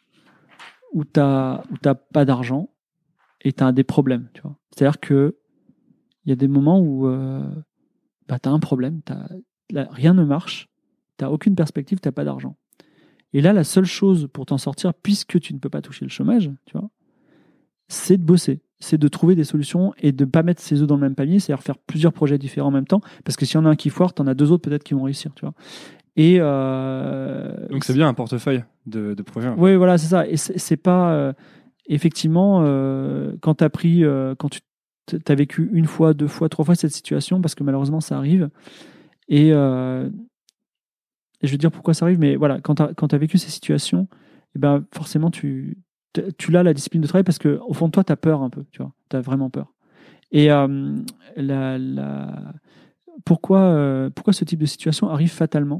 où t'as pas d'argent et t'as des problèmes, tu vois. C'est-à-dire que il y a des moments où t'as un problème, rien ne marche, t'as aucune perspective, t'as pas d'argent. Et là, la seule chose pour t'en sortir, puisque tu ne peux pas toucher le chômage, tu vois, c'est de bosser, c'est de trouver des solutions et de pas mettre ses œufs dans le même panier, c'est-à-dire faire plusieurs projets différents en même temps, parce que s'il y en a un qui foire, t'en as 2 autres peut-être qui vont réussir, tu vois. Et donc c'est bien un portefeuille de projets. Oui, voilà, c'est ça. Et c'est pas effectivement quand tu as vécu 1 fois, 2 fois, 3 fois cette situation, parce que malheureusement ça arrive. Et je veux dire pourquoi ça arrive, mais voilà, quand tu as vécu ces situations, et ben forcément tu l'as, la discipline de travail, parce que au fond de toi tu as peur un peu, tu vois, tu as vraiment peur. Et pourquoi ce type de situation arrive fatalement?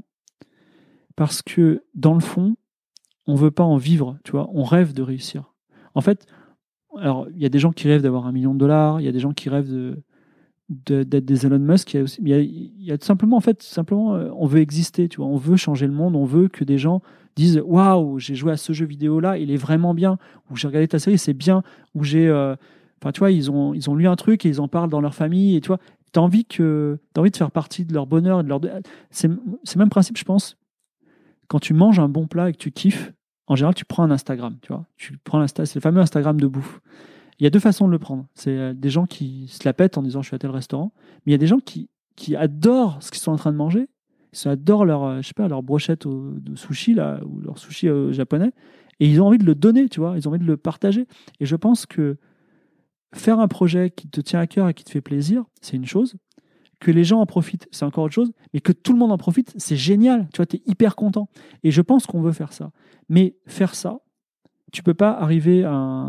Parce que dans le fond, on veut pas en vivre, tu vois, on rêve de réussir. En fait, alors il y a des gens qui rêvent d'avoir $1 million, il y a des gens qui rêvent d'être des Elon Musk, il y a simplement on veut exister, tu vois, on veut changer le monde, on veut que des gens disent waouh, j'ai joué à ce jeu vidéo là, il est vraiment bien, ou j'ai regardé ta série, c'est bien, ou tu vois, ils ont lu un truc et ils en parlent dans leur famille, et tu vois, t'as envie de faire partie de leur bonheur, c'est le même principe, je pense. Quand tu manges un bon plat et que tu kiffes, en général, tu prends un Instagram, tu vois. C'est le fameux Instagram de bouffe. Il y a 2 façons de le prendre. C'est des gens qui se la pètent en disant je suis à tel restaurant, mais il y a des gens qui adorent ce qu'ils sont en train de manger. Ils adorent leur brochette de sushi là, ou leur sushi japonais, et ils ont envie de le donner, tu vois. Ils ont envie de le partager. Et je pense que faire un projet qui te tient à cœur et qui te fait plaisir, c'est une chose. Que les gens en profitent, c'est encore autre chose, mais que tout le monde en profite, c'est génial. Tu vois, tu es hyper content. Et je pense qu'on veut faire ça. Mais faire ça, tu peux pas arriver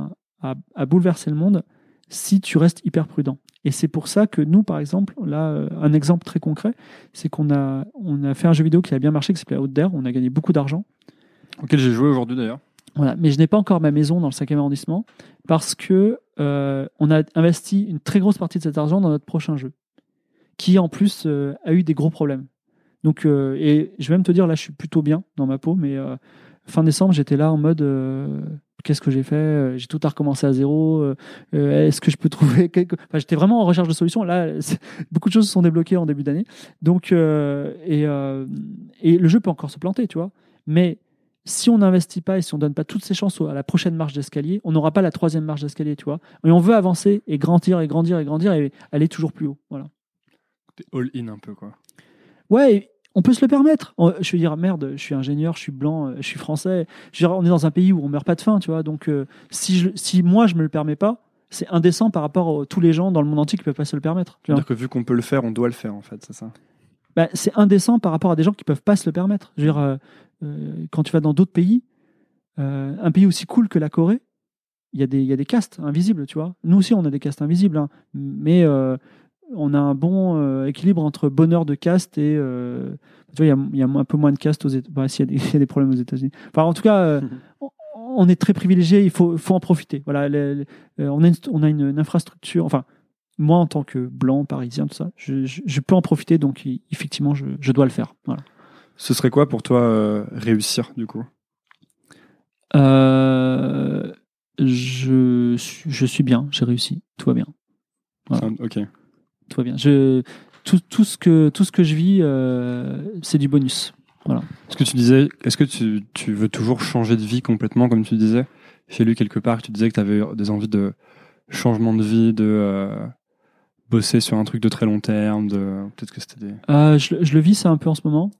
à bouleverser le monde si tu restes hyper prudent. Et c'est pour ça que nous, par exemple, là, un exemple très concret, c'est qu'on a fait un jeu vidéo qui a bien marché, qui s'appelait Out There. On a gagné beaucoup d'argent. Auquel j'ai joué aujourd'hui d'ailleurs. Voilà, mais je n'ai pas encore ma maison dans le 5e arrondissement parce que on a investi une très grosse partie de cet argent dans notre prochain jeu, qui en plus a eu des gros problèmes. Donc, et je vais même te dire, là, je suis plutôt bien dans ma peau, mais fin décembre, j'étais là en mode qu'est-ce que j'ai fait ? J'ai tout à recommencer à zéro. Est-ce que je peux trouver j'étais vraiment en recherche de solutions. Là, beaucoup de choses se sont débloquées en début d'année. Donc, et le jeu peut encore se planter, tu vois. Mais si on n'investit pas et si on ne donne pas toutes ces chances à la prochaine marche d'escalier, on n'aura pas la 3e marche d'escalier, tu vois. Et on veut avancer et grandir et grandir et grandir et aller toujours plus haut. Voilà. T'es all-in un peu, quoi. Ouais, on peut se le permettre. Je veux dire, merde, je suis ingénieur, je suis blanc, je suis français. Je veux dire, on est dans un pays où on meurt pas de faim, tu vois. Donc, si moi, je me le permets pas, c'est indécent par rapport à tous les gens dans le monde entier qui peuvent pas se le permettre. C'est-à-dire que vu qu'on peut le faire, on doit le faire, en fait, c'est ça. c'est indécent par rapport à des gens qui peuvent pas se le permettre. Je veux dire, quand tu vas dans d'autres pays, un pays aussi cool que la Corée, il y a des castes invisibles, tu vois. Nous aussi, on a des castes invisibles, hein, mais on a un bon équilibre entre bonheur de caste et tu vois, il y a un peu moins de castes aux États-Unis. S'il y a des problèmes aux États-Unis. Enfin, en tout cas, on est très privilégié. Il faut en profiter. Voilà, on a une infrastructure. Enfin, moi, en tant que blanc parisien, tout ça, je peux en profiter. Donc, effectivement, je dois le faire. Voilà. Ce serait quoi pour toi réussir, du coup? Je suis bien, j'ai réussi, tout va bien. Voilà. Ok. Tout va bien. Tout ce que je vis, c'est du bonus. Voilà. Est-ce que tu veux toujours changer de vie complètement, comme tu disais? J'ai lu quelque part que tu disais que tu avais des envies de changement de vie, de bosser sur un truc de très long terme, peut-être que c'était des... je le vis ça un peu en ce moment.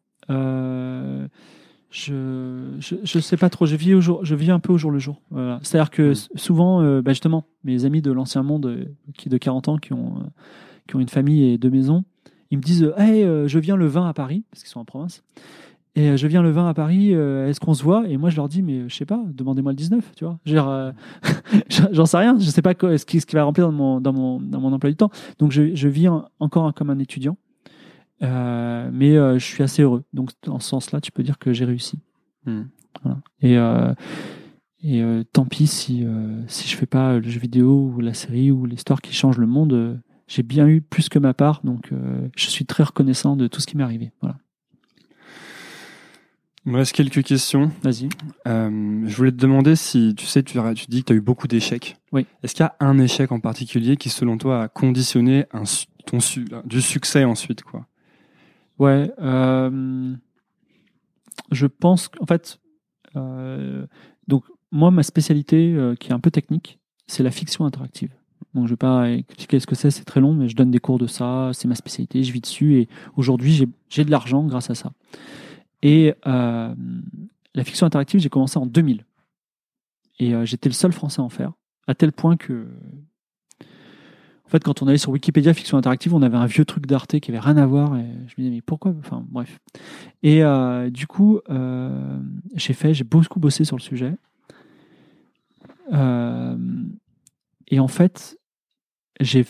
Je sais pas trop. Je vis un peu au jour le jour. Voilà. C'est-à-dire que souvent, justement, mes amis de l'ancien monde, qui de 40 ans, qui ont une famille et 2 maisons, ils me disent hey, je viens le 20 à Paris, parce qu'ils sont en province. Et je viens le 20 à Paris, est-ce qu'on se voit? Et moi, je leur dis, mais je sais pas, demandez-moi le 19, tu vois. J'en sais rien, je sais pas ce qui va remplir dans mon emploi du temps. Donc, je vis encore comme un étudiant. Mais je suis assez heureux. Donc, dans ce sens-là, tu peux dire que j'ai réussi. Voilà. Et tant pis si je fais pas le jeu vidéo ou la série ou l'histoire qui change le monde. J'ai bien eu plus que ma part, donc je suis très reconnaissant de tout ce qui m'est arrivé. Voilà. Il me reste quelques questions. Vas-y. Je voulais te demander si, tu sais, tu dis que tu as eu beaucoup d'échecs. Oui. Est-ce qu'il y a un échec en particulier qui, selon toi, a conditionné du succès ensuite, quoi? Ouais. Je pense qu'en fait, donc moi, ma spécialité, qui est un peu technique, c'est la fiction interactive. Donc je vais pas expliquer ce que c'est très long, mais je donne des cours de ça, c'est ma spécialité, je vis dessus, et aujourd'hui, j'ai de l'argent grâce à ça. Et la fiction interactive, j'ai commencé en 2000. Et j'étais le seul Français à en faire, à tel point que... En fait, quand on allait sur Wikipédia fiction interactive, on avait un vieux truc d'Arte qui avait rien à voir, et je me disais, mais pourquoi? Enfin, bref. Et du coup, j'ai beaucoup bossé sur le sujet. Et en fait, j'ai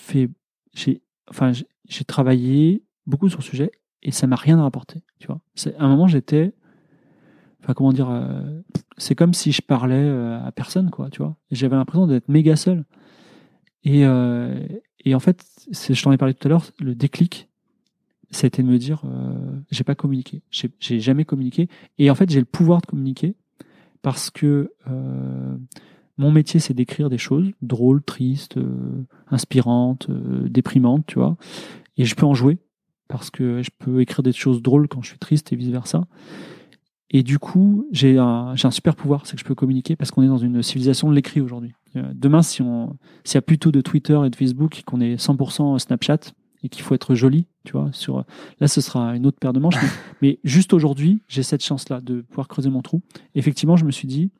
travaillé beaucoup sur le sujet, et ça m'a rien rapporté, tu vois. À un moment, c'est comme si je parlais à personne, quoi, tu vois. Et j'avais l'impression d'être méga seul. Et en fait, je t'en ai parlé tout à l'heure, le déclic, ça a été de me dire, j'ai pas communiqué, j'ai jamais communiqué. Et en fait, j'ai le pouvoir de communiquer parce que mon métier, c'est d'écrire des choses drôles, tristes, inspirantes, déprimantes, tu vois. Et je peux en jouer parce que je peux écrire des choses drôles quand je suis triste et vice versa. Et du coup, j'ai un super pouvoir, c'est que je peux communiquer parce qu'on est dans une civilisation de l'écrit aujourd'hui. Demain, s'il y a plutôt de Twitter et de Facebook, qu'on est 100% Snapchat et qu'il faut être joli, tu vois, là, ce sera une autre paire de manches. Mais juste aujourd'hui, j'ai cette chance-là de pouvoir creuser mon trou. Effectivement, je me suis dit,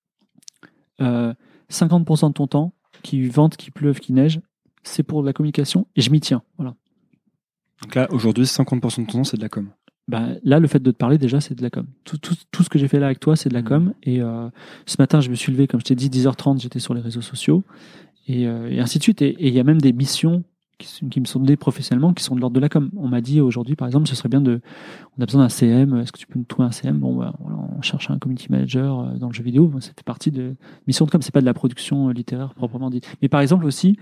50% de ton temps, qu'il vente, qu'il pleuve, qu'il neige, c'est pour de la communication et je m'y tiens. Voilà. Donc là, aujourd'hui, 50% de ton temps, c'est de la com. Là, le fait de te parler, déjà, c'est de la com. Tout ce que j'ai fait là avec toi, c'est de la com. Et ce matin, je me suis levé, comme je t'ai dit, 10h30, j'étais sur les réseaux sociaux. Et ainsi de suite. Et il y a même des missions qui me sont données professionnellement qui sont de l'ordre de la com. On m'a dit aujourd'hui, par exemple, ce serait bien on a besoin d'un CM. Est-ce que tu peux nous trouver un CM? Bon, voilà, on cherche un community manager dans le jeu vidéo. Ça fait partie de missions de com. C'est pas de la production littéraire proprement dit. Mais par exemple aussi,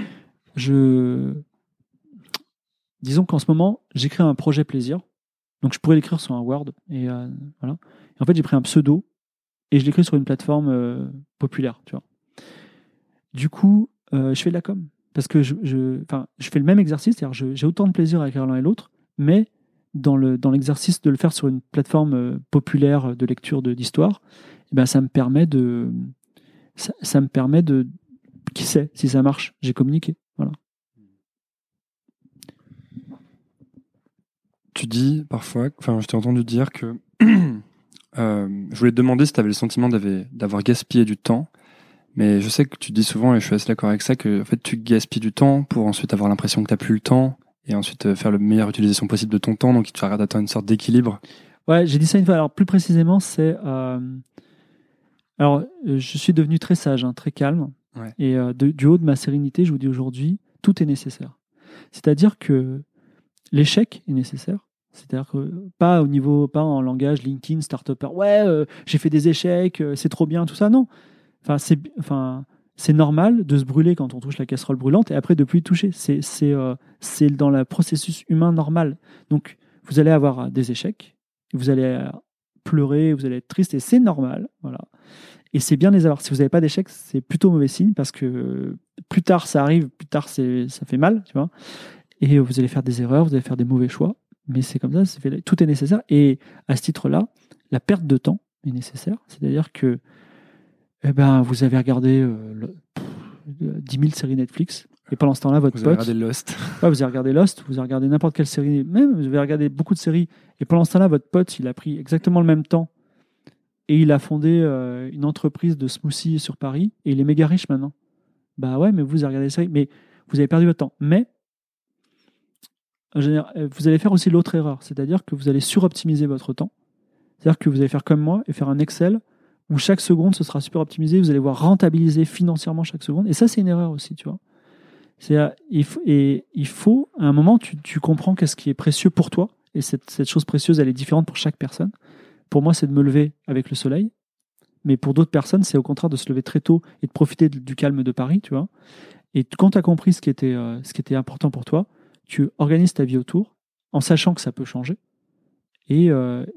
disons qu'en ce moment, j'écris un projet plaisir. Donc je pourrais l'écrire sur un Word et voilà. Et en fait, j'ai pris un pseudo et je l'écris sur une plateforme populaire, tu vois. Du coup, je fais de la com parce que je fais le même exercice, c'est-à-dire j'ai autant de plaisir à écrire l'un et l'autre, mais dans l'exercice de le faire sur une plateforme populaire de lecture d'histoire, ça me permet de qui sait si ça marche, j'ai communiqué, voilà. Tu dis parfois, je t'ai entendu dire que je voulais te demander si tu avais le sentiment d'avoir gaspillé du temps, mais je sais que tu dis souvent, et je suis assez d'accord avec ça, que en fait tu gaspilles du temps pour ensuite avoir l'impression que tu n'as plus le temps et ensuite faire la meilleure utilisation possible de ton temps, donc il te fera d'atteindre une sorte d'équilibre. Ouais, j'ai dit ça une fois. Alors plus précisément, c'est... je suis devenu très sage, très calme, et du haut de ma sérénité, je vous dis aujourd'hui, tout est nécessaire. C'est-à-dire que l'échec est nécessaire. C'est-à-dire que pas en langage LinkedIn, start-upper. J'ai fait des échecs, c'est trop bien, tout ça. Non. C'est normal de se brûler quand on touche la casserole brûlante et après de plus y toucher. C'est dans le processus humain normal. Donc, vous allez avoir des échecs, vous allez pleurer, vous allez être triste et c'est normal. Voilà. Et c'est bien de les avoir. Si vous n'avez pas d'échecs, c'est plutôt mauvais signe parce que plus tard ça arrive, plus tard ça fait mal, tu vois. Et vous allez faire des erreurs, vous allez faire des mauvais choix. Mais c'est comme ça, tout est nécessaire. Et à ce titre-là, la perte de temps est nécessaire. C'est-à-dire que vous avez regardé 10 000 séries Netflix. Et pendant ce temps-là, votre pote... Vous avez regardé Lost. Ouais, vous avez regardé Lost, vous avez regardé n'importe quelle série. Même, vous avez regardé beaucoup de séries. Et pendant ce temps-là, votre pote, il a pris exactement le même temps. Et il a fondé une entreprise de smoothies sur Paris. Et il est méga riche maintenant. Bah ouais, mais vous avez regardé des séries. Mais vous avez perdu votre temps. Mais... vous allez faire aussi l'autre erreur, c'est-à-dire que vous allez suroptimiser votre temps. C'est-à-dire que vous allez faire comme moi et faire un Excel où chaque seconde, ce sera super optimisé, vous allez voir rentabiliser financièrement chaque seconde. Et ça, c'est une erreur aussi, tu vois. Il faut, à un moment, tu comprends qu'est-ce qui est précieux pour toi. Et cette chose précieuse, elle est différente pour chaque personne. Pour moi, c'est de me lever avec le soleil. Mais pour d'autres personnes, c'est au contraire de se lever très tôt et de profiter du calme de Paris, tu vois. Et quand tu as compris ce qui était important pour toi, tu organises ta vie autour en sachant que ça peut changer. Et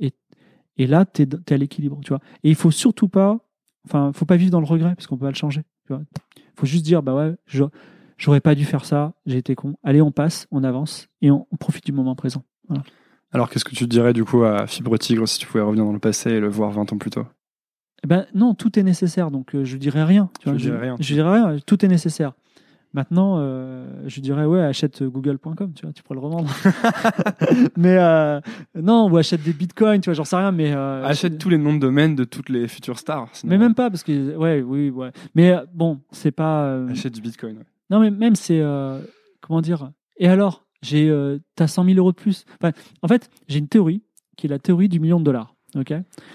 là, tu es à l'équilibre, tu vois. Et il faut surtout pas... faut pas vivre dans le regret parce qu'on peut pas le changer, tu vois. Faut juste dire, j'aurais pas dû faire ça, j'ai été con. Allez, on passe, on avance et on profite du moment présent. Voilà. Alors, qu'est-ce que tu dirais du coup à Fibre Tigre si tu pouvais revenir dans le passé et le voir 20 ans plus tôt ? Non, tout est nécessaire, donc je dirais rien. Tu vois, je dirais rien, tout est nécessaire. Maintenant, je dirais, achète google.com, tu vois, tu pourrais le revendre. Mais non, ou achète des bitcoins, tu vois, j'en sais rien. Mais achète tous les noms de domaine de toutes les futures stars. Sinon... Mais même pas, parce que, oui. Mais bon, c'est pas... Achète du bitcoin, ouais. Non, mais même c'est... comment dire ? Et alors, t'as 100 000 euros de plus. En fait, j'ai une théorie, qui est la théorie du $1 million. Ok ?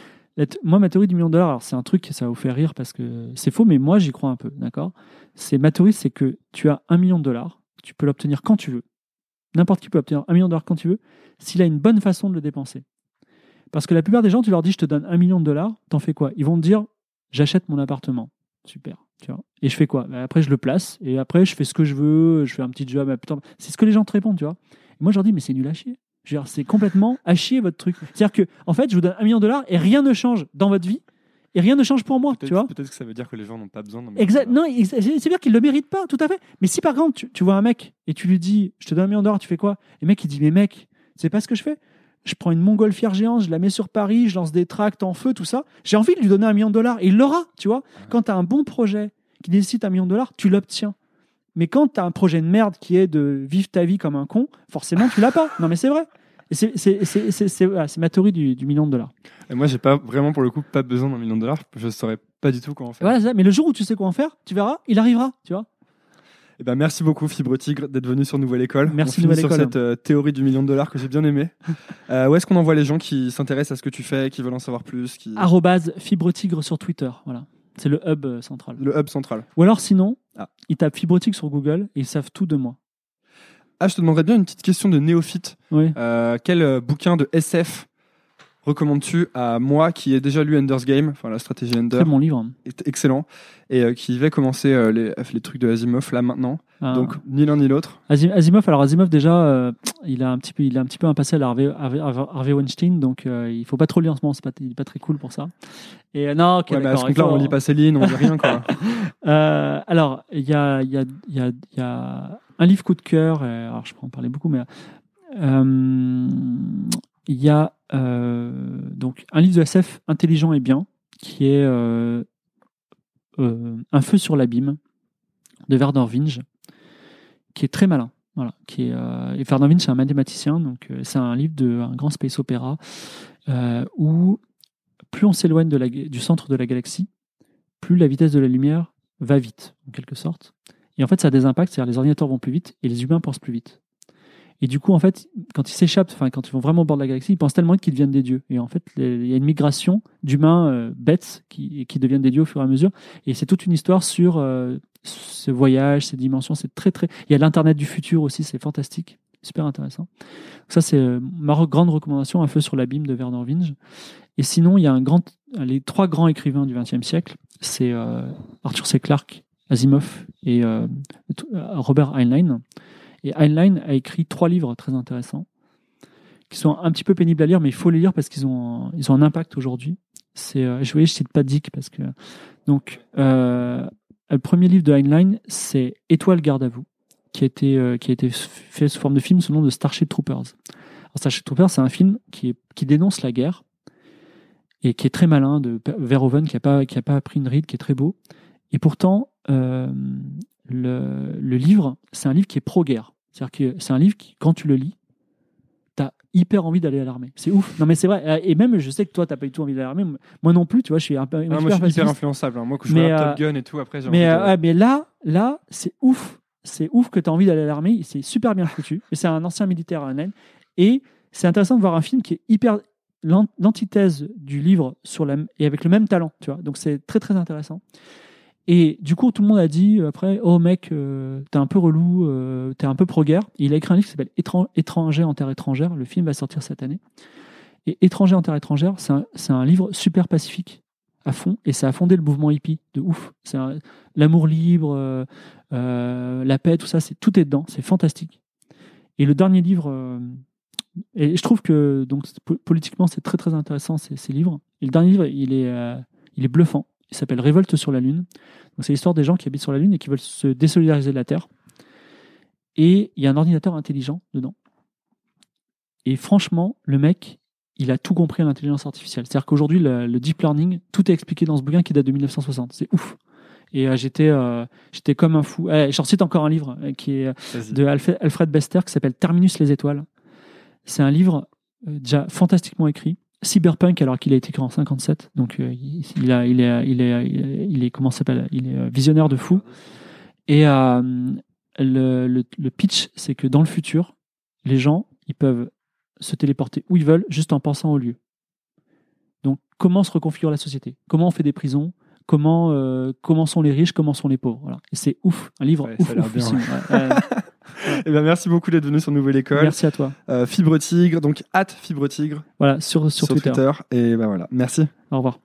Moi, ma théorie du $1 million, alors c'est un truc, ça va vous faire rire parce que c'est faux, mais moi, j'y crois un peu, d'accord ? Ma théorie, c'est que tu as $1 million, tu peux l'obtenir quand tu veux. N'importe qui peut obtenir $1 million quand tu veux, s'il a une bonne façon de le dépenser. Parce que la plupart des gens, tu leur dis, je te donne $1 million, t'en fais quoi ? Ils vont te dire, j'achète mon appartement. Super, tu vois. Et je fais quoi ? Après, je le place, et après, je fais ce que je veux, je fais un petit job. C'est ce que les gens te répondent, tu vois. Et moi, je leur dis, mais c'est nul à chier. C'est complètement à chier votre truc. C'est-à-dire que, en fait, je vous donne $1 million et rien ne change dans votre vie et rien ne change pour moi, tu vois. Peut-être que ça veut dire que les gens n'ont pas besoin d'un $1 million. Exact. Non, c'est-à-dire qu'ils le méritent pas, tout à fait. Mais si par exemple, tu vois un mec et tu lui dis, je te donne $1 million, tu fais quoi ? Et le mec, il dit, mais mec, c'est pas ce que je fais. Je prends une montgolfière géante, je la mets sur Paris, je lance des tracts en feu, tout ça. J'ai envie de lui donner $1 million et il l'aura, tu vois. Quand tu as un bon projet qui nécessite $1 million, tu l'obtiens. Mais quand tu as un projet de merde qui est de vivre ta vie comme un con, forcément, tu l'as pas. Non, mais c'est vrai. Et c'est ma théorie du $1 million. Et moi, j'ai pas vraiment, pour le coup, pas besoin d'un $1 million. Je saurais pas du tout quoi en faire. Voilà, c'est ça. Mais le jour où tu sais quoi en faire, tu verras, il arrivera, tu vois. Merci beaucoup, Fibre Tigre, d'être venu sur Nouvelle École. Merci, on Nouvelle finit École. sur cette théorie du $1 million que j'ai bien aimée. Où est-ce qu'on envoie les gens qui s'intéressent à ce que tu fais, qui veulent en savoir plus @Fibre Tigre sur Twitter, voilà. C'est le hub central. Le hub central. Ou alors sinon, ils tapent Fibre Tigre sur Google et ils savent tout de moi. Je te demanderais bien une petite question de néophyte. Oui. Quel bouquin de SF recommandes-tu à moi qui ai déjà lu Ender's Game, enfin la stratégie Ender ? Très bon livre. Excellent. Et qui va commencer les trucs de Asimov là maintenant. Donc ni l'un ni l'autre. Asimov déjà, il a un petit peu un passé à Harvey Weinstein, donc il faut pas trop lire en ce moment. Il est pas très cool pour ça. Et non, ok, mais à ce compte-là, on lit pas Céline, on lit rien quoi. Alors il y a un livre coup de cœur. Alors je peux en parler beaucoup, mais il y a donc un livre de SF intelligent et bien qui est Un feu sur l'abîme de Vernor Vinge, qui est très malin. Voilà, et Vernor Vinge, c'est un mathématicien, donc c'est un livre d'un grand space opéra où plus on s'éloigne du centre de la galaxie, plus la vitesse de la lumière va vite, en quelque sorte. Et en fait, ça a des impacts, c'est-à-dire les ordinateurs vont plus vite et les humains pensent plus vite. Et du coup, en fait, quand ils s'échappent, quand ils vont vraiment au bord de la galaxie, ils pensent tellement qu'ils deviennent des dieux. Et en fait, il y a une migration d'humains bêtes qui deviennent des dieux au fur et à mesure. Et c'est toute une histoire sur ce voyage, ces dimensions. C'est très, très. Il y a l'Internet du futur aussi, c'est fantastique. Super intéressant. Donc ça, c'est ma grande recommandation, Un feu sur l'abîme de Vernor Vinge. Et sinon, il y a les 3 grands écrivains du XXe siècle. C'est Arthur C. Clarke, Asimov et Robert Heinlein. Et Heinlein a écrit 3 livres très intéressants qui sont un petit peu pénibles à lire, mais il faut les lire parce qu'ils ont un impact aujourd'hui. Je cite pas Dick parce que donc le premier livre de Heinlein, c'est Étoile garde à vous, qui a été fait sous forme de film sous le nom de Starship Troopers. Alors, Starship Troopers, c'est un film qui dénonce la guerre et qui est très malin, de Verhoeven, qui a pas pris une ride, qui est très beau. Et pourtant, le livre, c'est un livre qui est pro-guerre. C'est-à-dire que c'est un livre qui, quand tu le lis, t'as hyper envie d'aller à l'armée. C'est ouf. Non mais c'est vrai. Et même, je sais que toi, t'as pas du tout envie d'aller à l'armée. Moi non plus, tu vois, je suis un peu. Moi, je suis hyper influençable. Moi, quand je vois Top Gun et tout, après, mais là, c'est ouf. C'est ouf que t'as envie d'aller à l'armée. C'est super bien foutu. Et c'est un ancien militaire à Nain. Et c'est intéressant de voir un film qui est hyper l'antithèse du livre et avec le même talent, tu vois. Donc c'est très très intéressant. Et du coup, tout le monde a dit après, oh mec, t'es un peu relou, t'es un peu pro-guerre. Et il a écrit un livre qui s'appelle Étranger en terre étrangère. Le film va sortir cette année. Et Étranger en terre étrangère, c'est un livre super pacifique à fond, et ça a fondé le mouvement hippie de ouf. C'est l'amour libre, la paix, tout ça, tout est dedans. C'est fantastique. Et le dernier livre, et je trouve que donc politiquement c'est très très intéressant ces livres. Et le dernier livre, il est bluffant. Il s'appelle Révolte sur la Lune. Donc, c'est l'histoire des gens qui habitent sur la Lune et qui veulent se désolidariser de la Terre. Et il y a un ordinateur intelligent dedans. Et franchement, le mec, il a tout compris à l'intelligence artificielle. C'est-à-dire qu'aujourd'hui, le deep learning, tout est expliqué dans ce bouquin qui date de 1960. C'est ouf. Et j'étais comme un fou. J'en cite encore un livre qui est de Alfred Bester qui s'appelle Terminus les étoiles. C'est un livre déjà fantastiquement écrit. Cyberpunk, alors qu'il a été écrit en 57, donc il est comment ça s'appelle, il est visionnaire de fou. Et le pitch, c'est que dans le futur, les gens, ils peuvent se téléporter où ils veulent, juste en pensant au lieu. Donc, comment se reconfigure la société ? Comment on fait des prisons ? Comment sont les riches ? Comment sont les pauvres ? Voilà. Et c'est ouf, un livre ouf. Eh ben, merci beaucoup d'être venu sur Nouvelle École. Merci à toi. Fibre Tigre, donc @FibreTigre. Voilà, sur Twitter. Et ben voilà, merci. Au revoir.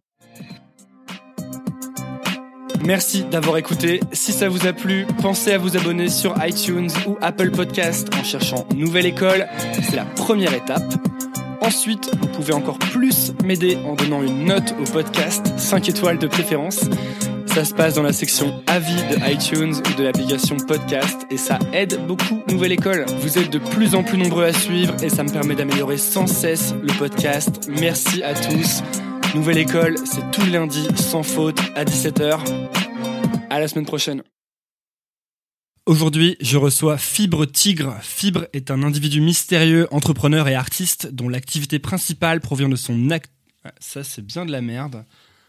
Merci d'avoir écouté. Si ça vous a plu, pensez à vous abonner sur iTunes ou Apple Podcast en cherchant Nouvelle École. C'est la première étape. Ensuite, vous pouvez encore plus m'aider en donnant une note au podcast, 5 étoiles de préférence. Ça se passe dans la section avis de iTunes ou de l'application podcast et ça aide beaucoup Nouvelle École. Vous êtes de plus en plus nombreux à suivre et ça me permet d'améliorer sans cesse le podcast. Merci à tous. Nouvelle École, c'est tous les lundis sans faute à 17h. À la semaine prochaine. Aujourd'hui, je reçois Fibre Tigre. Fibre est un individu mystérieux, entrepreneur et artiste dont l'activité principale provient de son Ça, c'est bien de la merde.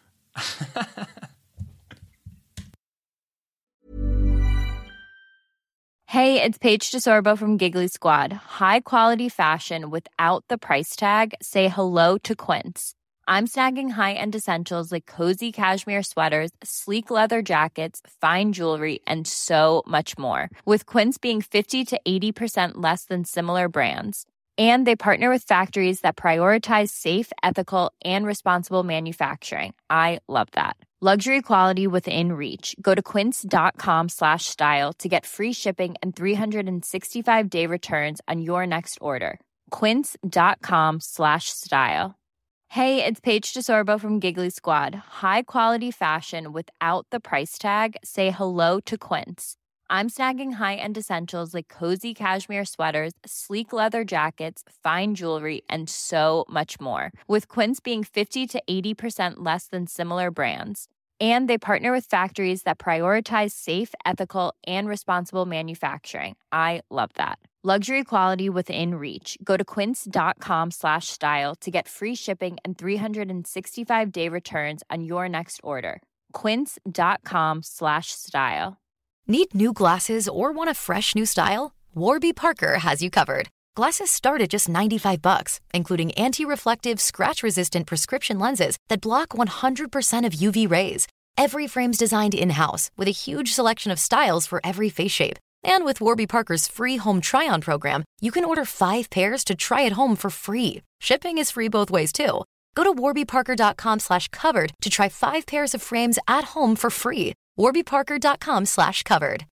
Hey, it's Paige DeSorbo from Giggly Squad. High quality fashion without the price tag. Say hello to Quince. I'm snagging high-end essentials like cozy cashmere sweaters, sleek leather jackets, fine jewelry, and so much more. With Quince being 50 to 80% less than similar brands. And they partner with factories that prioritize safe, ethical, and responsible manufacturing. I love that. Luxury quality within reach. Go to quince.com/style to get free shipping and 365-day returns on your next order. Quince.com/style. Hey, it's Paige DeSorbo from Giggly Squad. High quality fashion without the price tag. Say hello to Quince. I'm snagging high-end essentials like cozy cashmere sweaters, sleek leather jackets, fine jewelry, and so much more. With Quince being 50 to 80% less than similar brands. And they partner with factories that prioritize safe, ethical, and responsible manufacturing. I love that. Luxury quality within reach. Go to quince.com/style to get free shipping and 365-day returns on your next order. Quince.com/style. Need new glasses or want a fresh new style? Warby Parker has you covered. Glasses start at just $95, including anti-reflective, scratch-resistant prescription lenses that block 100% of UV rays. Every frame's designed in-house with a huge selection of styles for every face shape. And with Warby Parker's free home try-on program, you can order 5 pairs to try at home for free. Shipping is free both ways, too. Go to warbyparker.com/covered to try 5 pairs of frames at home for free. warbyparker.com/covered.